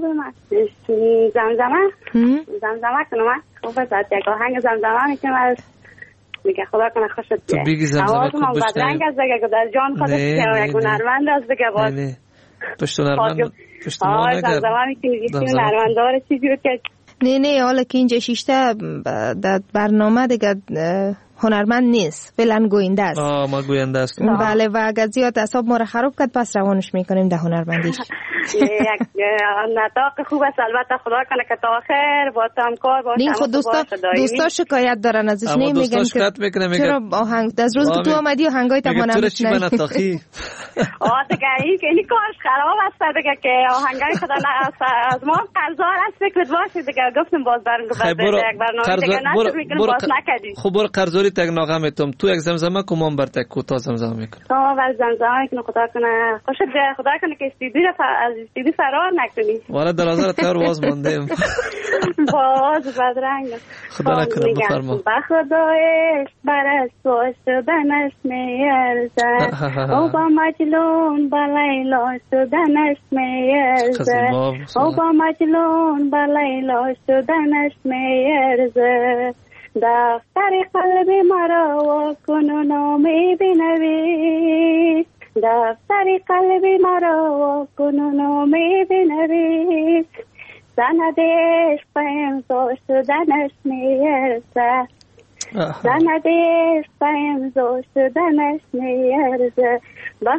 زمزمه کنم. خوب است یک آهنگ زمزمه میکنم میگه خدا کنه خوشت بیاد. تو بگی زمزمه کن بشنویم. بدرنگ از دیگه در جان خودت که یک هنرمند است دیگه باز. نه پشت هنرمند پشت ما نگرد. زمزمه میکنی هنرمندار چیزی بود که نه حالا که اینجا شیشته در برنامه دیگه هنرمند نیست، فعلا گوینده است. ما گوینده است. بله و اگر زیاد اعصاب ما رو خراب کرد پس روانش میکنیم در هنرمندیش. یک نطاق خوب است. البته خدا کنه که تا آخر با تو هم کار باشه. این خود دوستا شکایت دارن ازش، نمیگن که چرا آهنگ از روز که تو آمدی آهنگای تمام نمیشنی. تو چی بنطاخی؟ دیگه این کارش خراب است دیگه که آهنگای خدا از ما قرضدار است فکرت باشه دیگه. گفتم باز برام یک برنامه دیگه نشد میکنم باز نکردی. خب برو قرضداری تک ناغه میتم تو یک زمزمه کو من بر تک کوتاه زمزمه میکنم. تو بر زمزمه کنه خدا کنه خوشت بیاد. خدا کنه که استودیو از استودیو فرار نکنی. والا در آزار تر واز ماندیم. باز بدرنگ. خدا نکنه بفرما. با خدایش برش شدنش میارزه او با مجنون با لیلا شدنش میارزه او با مجنون با لیلا شدنش میارزه دفتر قلبی مرا و کنو نامی بنویس دفتر قلبی مرا و کنو نامی بنویس سندش به امضا شدنش میرسه سندش به امضا شدنش میرسه به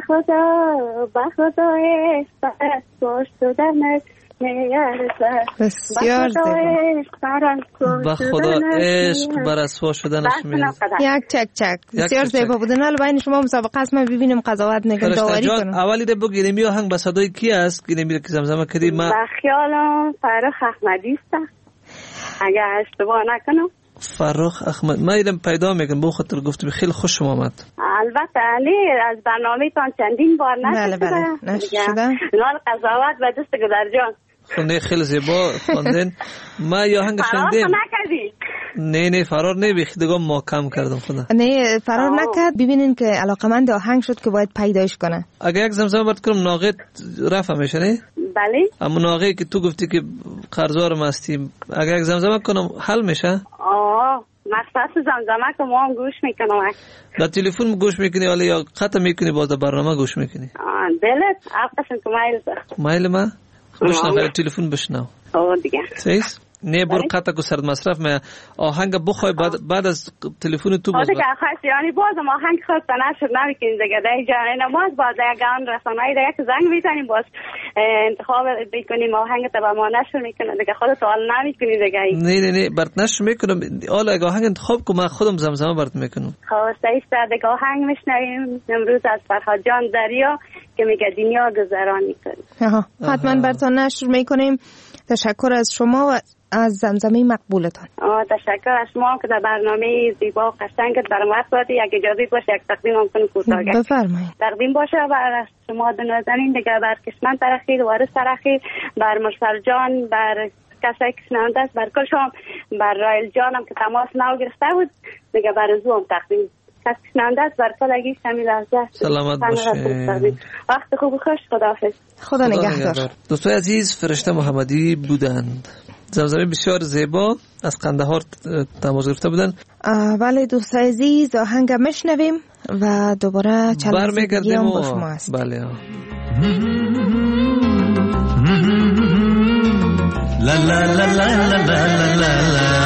خدایش به امضا شدنش بسیار با خدا عشق بر اسوا شدنش میرسه. یک چک بسیار زیبا بودن. حالا بین شما مسابقه است، ما ببینیم قضاوت نگن داوری کنم. اولی ده بگیریم یا آهنگ به صدای کی است که نمیره که زمزمه کردی؟ با خیالم فرخ احمدی است اگه اشتباه نکنم. فرخ احمد ما ایدم پیدا میکنم به خاطر گفتم خیلی خوشم آمد. البته علی از برنامه تان چندین بار نشده. بله نشده. نال قضاوت به دست گودر جان. خونه خیلی زیبا خواندن. ما یا آهنگ شنیدیم. نکردی. نه فرار نمیخ دیگه محکم کردم خدا. نه فرار نکرد. ببینین که علاقمند آهنگ شد که باید پیداش کنه. اگه یک زمزمه برات کنم ناقه رفع میشه نه؟ بله. اما ناقه که تو گفتی که قرضدارم هستیم اگه یک زمزمه کنم حل میشه؟ مخصوص زمزمه که ما هم گوش میکنم. در تلفن گوش میکنی ولی یا قطع میکنی باز در برنامه گوش میکنی؟ دلت اقصن که مایل ما؟ بشنو تلفن بشنو. دیگه. سیس؟ نه برو قطع کو سرد مصرف ما آهنگ بخوای بعد از تلفن تو باز. دیگه خاص یعنی باز ما آهنگ خاص نشد نمیکنیم دیگه در جای نماز باز گان رسانه‌ای دیگه که زنگ میزنیم باز انتخاب بکنیم آهنگ تبع ما نشر میکنه دیگه خودت حال نمیکنی دیگه. نه برات نشر میکنم حالا اگه آهنگ انتخاب کنم خودم زمزمه برات میکنم. خلاص ایست دیگه آهنگ میشنویم امروز از فرهاد جان دریا که میگه دنیا گذرانی کنیم. حتما براتون نشر میکنیم. تشکر از شما و از زمزمه مقبولتان. تشکر از شما که در برنامه زیبا و قشنگت برام وقت دادی. اگه اجازه باشه یک تقدیم هم کنم کوتاه. بفرمایید. تقدیم باشه بر شما دو نازنین دیگه بر کشمن ترخیر وارث ترخیر بر مرسل جان بر کسایی که شنونده است بر کل شما بر رایل جان هم که تماس نو گرفته بود دیگه بر زو هم تقدیم کسی شنونده است بر کل اگه شمی لحظه سلامت باشه. وقت خوب و خوش. خداحافظ. خدا نگهدار. دوستای عزیز فرشته محمدی بودند. زمزمه بسیار زیبا از قندهار تماس گرفته بودن. بله دوستای عزیز آهنگ میشنویم و دوباره چند برمیگردیم با شما است. بله لا لا لا لا لا لا لا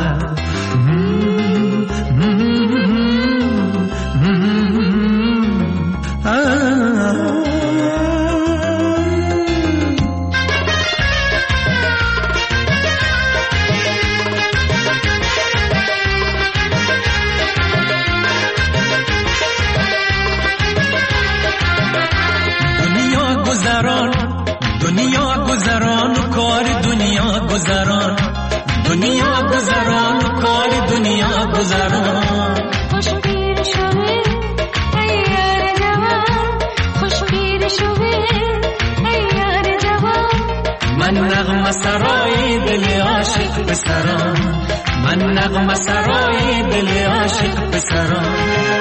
دنیا گذران کار دنیا گذران دنیا گذران کار دنیا گذران خوشگیر شوی ای یار جوان خوشگیر شوی ای یار جوان من نغمه سرای دل عاشق پسران من نغمه سرای دل عاشق پسران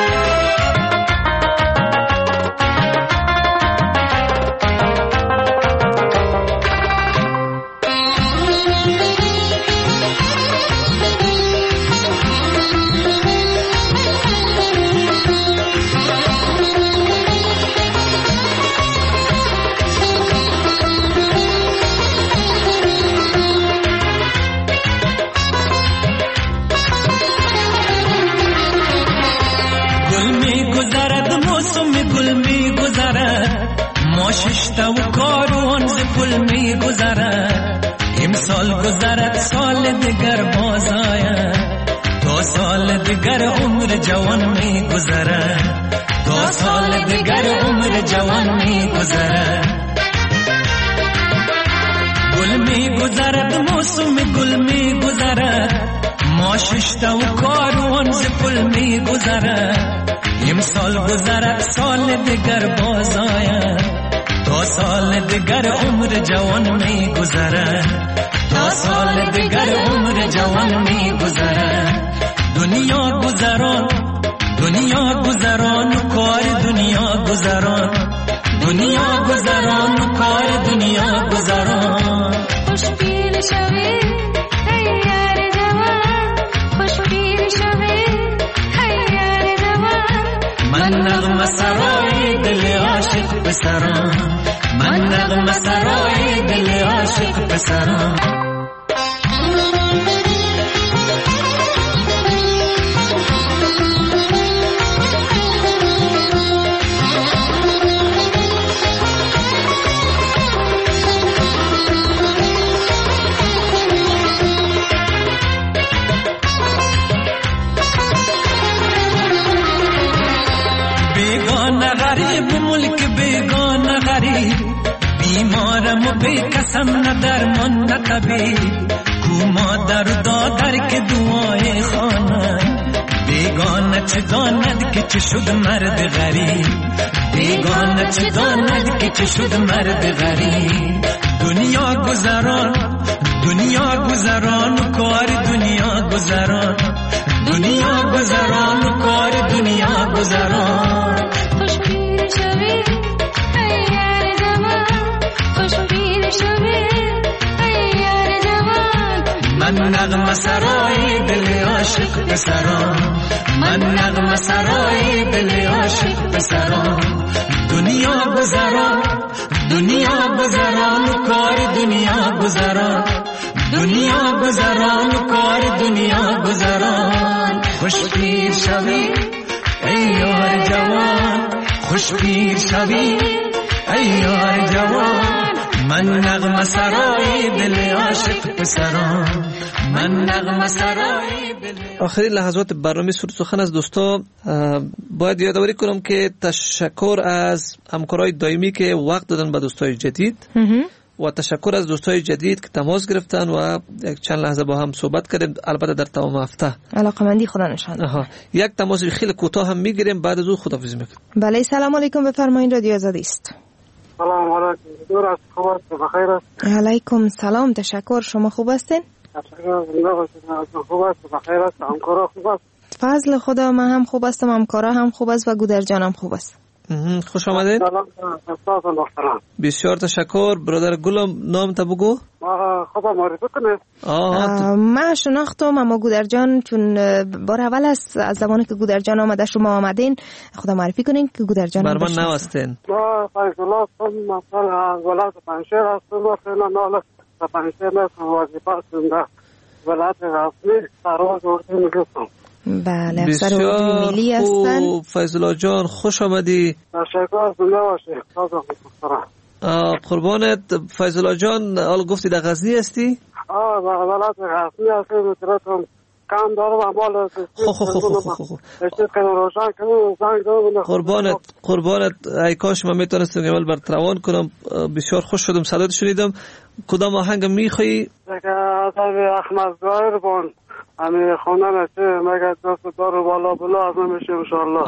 ششتا و کاروان ز پل می گذرد امسال گذرد سال دیگر باز آید تا سال دیگر عمر جوان می گذرد تا سال دیگر عمر جوان می گذرد گل می گذرد موسم گل می گذرد ما ششتا و کاروان ز پل می گذرد امسال گذرد سال دیگر باز آید تا سال دیگر عمر جوان می گذرد تا سال دیگر عمر جوان می گذرد دنیا گذران کار دنیا گذران دنیا گذران کار دنیا گذران خوشگیر شوی ای یار جوان خوشگیر شوی ای یار جوان من نغمه سرای دل عاشق پسران من نغمه سرای دل عاشق پسران بیگانه غریب ملک بیگانه غریب بیمارم و بیکسم نه درمان نه طبیب کو مادر و دادر که دعای خانه بیگانه چه داند که چه شد مرد غریب بیگانه چه داند که چه شد مرد غریب دنیا گذران دنیا گذران و کار دنیا گذران، دنیا گذران و کار دنیا گذران. خوش پیر شوی ای یار جوان، خوش پیر شوی ای یار جوان. من نغمه سرای دل عاشق پسران، من نغمه سرای دل عاشق پسران. دنیا گذران، دنیا گذران و کار دنیا گذران، دنیا گذران و کار دنیا گذران. خوش پیر شوی ای یار جوان، خوش پیر شوی ای یار جوان. من نغمه سرای دل عاشق پسران، من نغمه سرای دل. آخرین لحظات برنامه سرود سخن از دوستا باید یادآوری کنم که تشکر از همکارای دائمی که وقت دادن به دوستای جدید و تشکر از دوستای جدید که تماس گرفتن و یک چند لحظه با هم صحبت کردیم، البته در تمام هفته. علاقمندی خدا نشان. یک تماس خیلی کوتاه هم میگیریم، بعد از او خداحافظی میکنیم. بله، سلام علیکم، بفرمایید، رادیو آزادی است. سلام علیکم، دور از خوب است، بخیر است. علیکم سلام، تشکر. شما خوب هستین؟ تشکر، زنده باشید. خوب است، بخیر است. همکارا خوب است؟ فضل خدا، من هم خوب هستم، همکارا هم خوب است و گودر جانم خوب است. خوش آمدید. سلام استاد محترم. بسیار تشکر. برادر گلم نام تا بگو. خدا معرفی کنه. من شناختم، اما گودر جان چون بار اول است از زمانی که گودر جان آمده شما آمدین، خدا معرفی کنین که گودر جان بر من نوستین. ما فیض الله هستم، مثلا از ولایت پنجشیر هستم و فعلا ناله در پنجشیر هستم، وظیفه هستم در ولایت غزنی، سرباز اردو میگستم. بله، افسر اردوی ملی هستن. فیض الله جان خوش آمدی. تشکر، زنده باشی. قربانت. فیض الله جان حال گفتی در غزنی هستی؟ در ولایت غزنی هستم، مترتم کام دارم اعمال قربانت. ای کاش من میتونستم عمل بر روان کنم. بسیار خوش شدم صدات شنیدم. کدام آهنگ میخوایی؟ احمد ظاهر بون همین خوندن چه مگه دست دارو بالا بلا از نمیشه انشاءالله.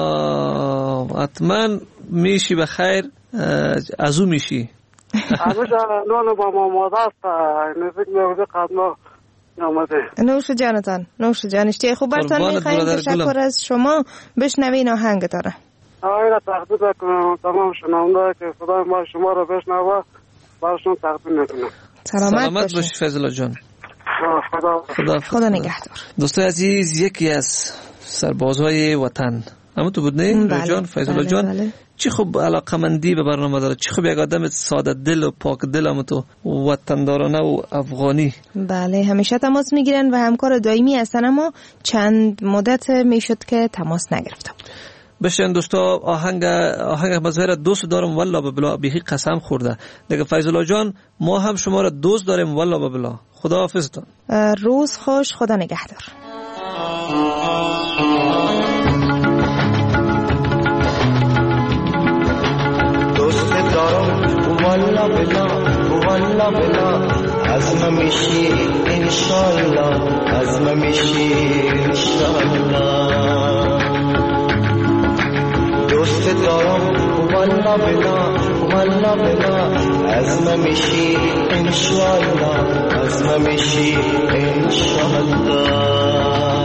حتما میشی بخیر. از او میشی همیشه نون با ما ماده است نزدیک میوزه قدما آمده. نوش جانتان، نوش جانشتی. خوب برتان میخواییم. تشکر از شما. بشنوین آهنگ داره. آیره تقدیم کنم تمام شنونده که صدای ما شما رو بشنوه برشون تقدیم میکنم. سلامت باشی فیض الله جان. خدا نگهدار. دوستای عزیز، یکی از سربازهای وطن اما تو بود نه؟ بله. جان فیض الله جان. بله. چی خوب علاقمندی به برنامه داره، چی خوب یک آدم ساده دل و پاک دل هم تو وطندارانه و افغانی. بله، همیشه تماس میگیرن و همکار دائمی هستن، اما چند مدت میشد که تماس نگرفتم. بشین دوستا، آهنگ مظاهر دوست دارم والله ببلا، بیخی قسم خورده دیگه. فیض الله جان، ما هم شما را دوست داریم والله ببلا. خدا حافظتان. روز خوش، خدا نگهدار. دوست دارم والله بلا، والله بلا، عزم میشی انشالله، عزم میشی انشالله. دوست دارم والله بلا، والله بلا، عزم میشی انشالله، عزم میشی انشالله.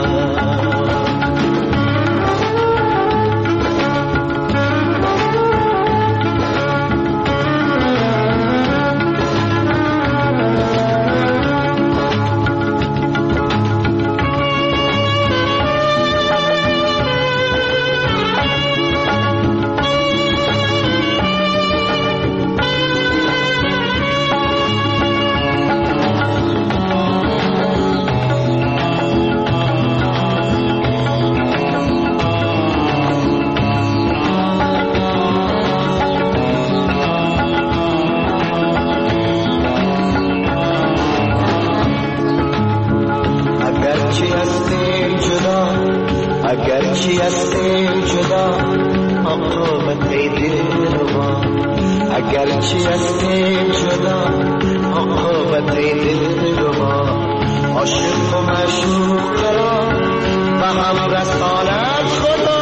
اگرچه هستیم جدا عاقبت ای دلربا، اگرچه هستیم جدا عاقبت ای دلربا. عاشق و معشوق را به هم رساند خدا،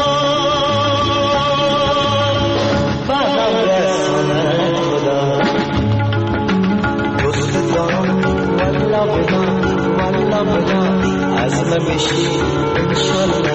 به هم رساند خدا. دوست دارم بلا عزم بشی انشالله